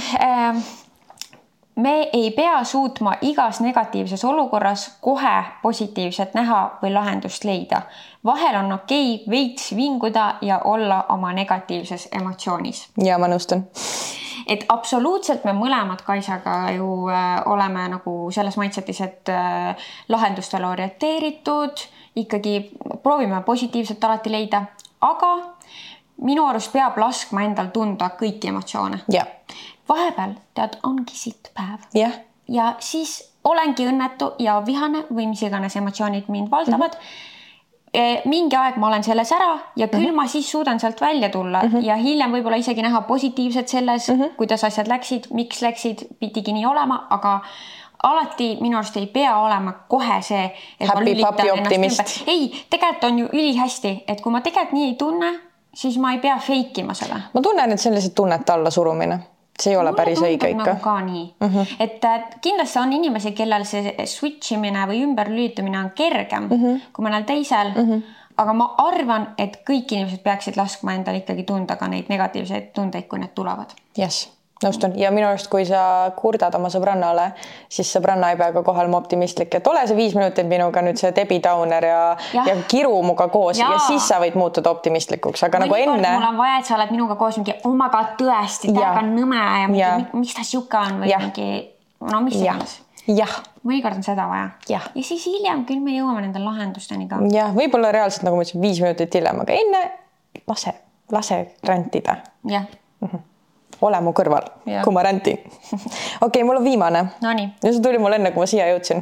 Me ei pea suutma igas negatiivses olukorras kohe positiivset näha või lahendust leida. Vahel on okei veits vinguda ja olla oma negatiivses emotsioonis. Ja ma nõustun. Et absoluutselt me mõlemad Kaisaga ju oleme nagu selles mindsetis, et lahendustele orienteeritud, ikkagi proovime positiivselt alati leida, aga minu arust peab laskma endal tunda kõiki emotsioone. Ja. Vahepeal tead, ongi sitt päev. Ja siis olengi õnnetu ja vihane või mis iganes emotsioonid mind valdavad. Mingi aeg ma olen selles ära ja küll ma siis suudan sealt välja tulla ja hiljem võib-olla isegi näha positiivset selles, kuidas asjad läksid, miks läksid, pidigi nii olema, aga alati minu arust ei pea olema kohe see, et happy papi optimist. Ei, tegelikult on ju ülihästi, et kui ma tegelikult nii ei tunne, siis ma ei pea feikima seda. Ma tunnen, et sellised tunnete alla surumine. See ei ole päris õige ikka. Nagu ka nii. Et kindlasti on inimesi, kellel see switchimine või ümberlüütumine on kergem kui mõnel teisel, aga ma arvan, et kõik inimesed peaksid laskma endal ikkagi tunda ka neid negatiivseid tundeid, kui need tulevad. Yes. Nõustun. Ja minu arust, kui sa kurdad oma sõbrannale, siis sõbranna ei pea ka kohal ma optimistlik, et ole see 5 minutit minuga nüüd see Debbie Downer ja kiru muga koos ja siis sa võid muutuda optimistlikuks, aga nagu enne... Mul on vaja, et sa oled minuga koos mingi, ma ka tõesti, täiega nõme ja miks ta siuka on või mingi, no mis iganes. Jah. Mõnikord on seda vaja. Ja siis hiljem küll me jõuame nende lahendusteni ka. Ja võib-olla reaalselt, nagu ma ütlesin, 5 minutit hiljem, aga enne lase rantida. Jah. Ole mu kõrval, kui ma räntin. Okei, mul on viimane. Nonii. Ja see tuli mul enne, kui ma siia jõudsin.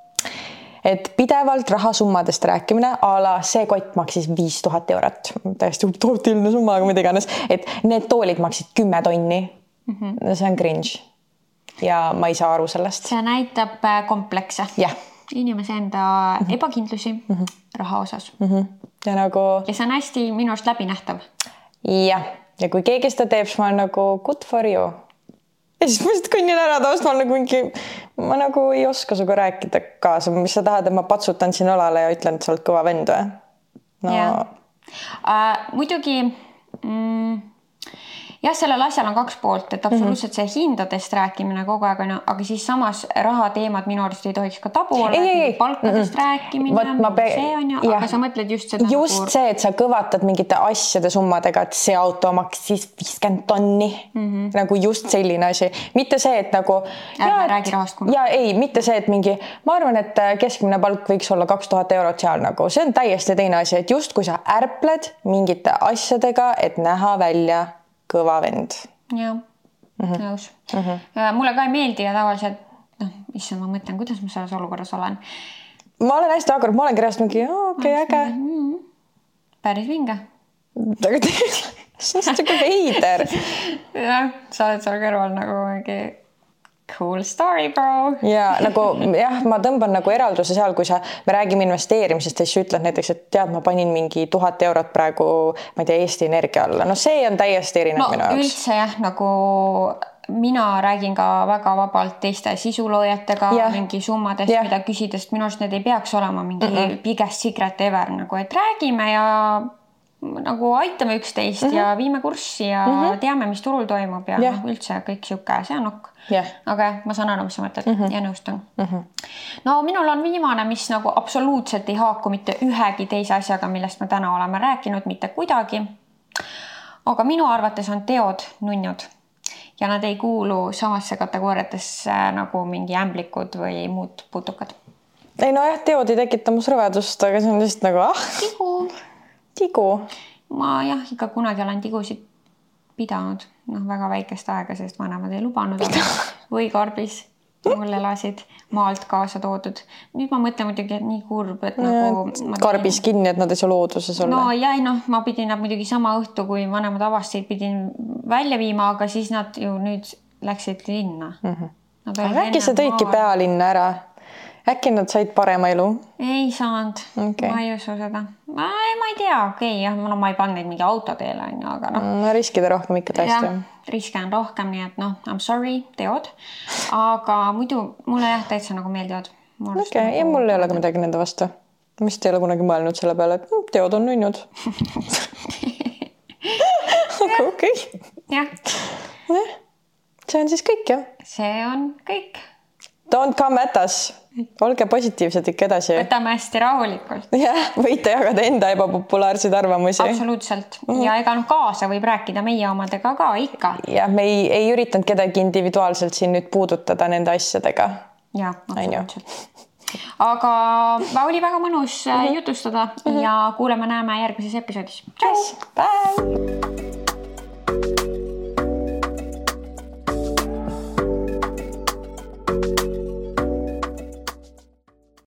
Et pidevalt rahasummadest rääkimine, ala see kott maksis 5000 eurot. Täiesti utootiline summa, aga mida iganes. Et need toolid maksid 10 tonni. See on cringe. Ja ma ei saa aru sellest. See näitab komplekse. Inimese enda ebakindlusi raha osas. Ja see on hästi minu arust läbinähtav. Jah. Ja kui keegi seda teeb, siis ma olen nagu good for you. Ja siis ma lihtsalt kõnnin ära taust, ma nagu ei oska suga rääkida kaasa, mis sa tahad, et ma patsutan siin olale ja ütlen, et sa oled kõva vend või? Muidugi... Jah, sellel asjal on 2 poolt, et absoluutselt see hindadest rääkimine kogu aeg on, aga siis samas rahateemad minu arust ei tohiks ka tabu olla, palkadest rääkimine, see on ju, aga sa mõtled just seda. Just see, et sa kõvatad mingite asjade summadega, et see auto maksis 50 tonni, nagu just selline asi. Mitte see, et nagu... räägi rahast kuna. Ja ei, mitte see, et mingi, ma arvan, et keskmine palk võiks olla 2000 eurot seal nagu, see on täiesti teine asi, et just kui sa ärpled mingite asjadega, et näha välja kõva vend. Jah, nõus. Mulle ka ei meeldi ja tavaliselt, issand, ma mõtlen, kuidas ma selles olukorras olen. Ma olen hästi akord, ma olen kirjast mingi, äge. Päris vinge. Aga see on siuke veider. Jah, sa oled seal kõrval nagu mingi cool story, bro. Ja nagu, ma tõmban nagu eralduse seal, kui me räägime investeerimisest, siis ütled näiteks, et tead, ma panin mingi 1000 eurot praegu, ma ei tea, Eesti Energia alla. No see on täiesti erinev minu jaoks. Üldse jah, nagu mina räägin ka väga vabalt teiste sisuloojatega mingi summadest, mida küsidest. Minu arust need ei peaks olema mingi biggest secret ever, nagu et räägime ja nagu aitame üksteist ja viime kurssi ja teame, mis turul toimub ja üldse kõik siuke, see on ok. Aga ma saan aru, mis sa mõtled ja nõustun. No minul on viimane, mis nagu absoluutselt ei haaku mitte ühegi teise asjaga, millest me täna oleme rääkinud, mitte kuidagi. Aga minu arvates on teod nunnud ja nad ei kuulu samasse kategooriatesse nagu mingi ämblikud või muud putukad. Ei no jah, teod ei tekita mus rõvedust, aga see on lihtsalt nagu Tigu? Ma jah, ikka kunagi olen tigusid pidanud. Väga väikest aega, sest vanemad ei lubanud. Või karbis mul elasid maalt kaasa toodud. Nüüd ma mõtlen muidugi, et nii kurb, et karbis kinni, et nad ei saa looduses olla. No ja ma pidin nad muidugi sama õhtu, kui vanemad avastasid, pidin välja viima, aga siis nad ju nüüd läksid linna. Aga äkki sa tõidki pealinna ära? Äkki nad said parema elu? Ei saanud. Okay. Ma ei usu seda. Ma ei tea, jah, ma ei pannud neid mingi autoteele, aga no riskida rohkem ikka tõesti. Riske on rohkem, nii et I'm sorry, teod. Aga muidu mulle jah täitsa nagu meeldivad. Ja mul ei ole ka midagi nende vastu. Mis te ei ole kunagi mõelnud selle peale, et teod on nunnud. Aga okei. Jah. See on siis kõik, jah? See on kõik. Don't come at us. Olge positiivsed ikka edasi. Võtame hästi rahulikult. Jah, võite jagada enda ebapopulaarseid arvamusi. Absoluutselt. Ja ega kaasa võib rääkida meie omadega ka ikka. Ja me ei üritanud kedagi individuaalselt siin nüüd puudutada nende asjadega. Ja, absoluutselt. Aga oli väga mõnus jutustada ja kuuleme näeme järgmises episoodis. Bye!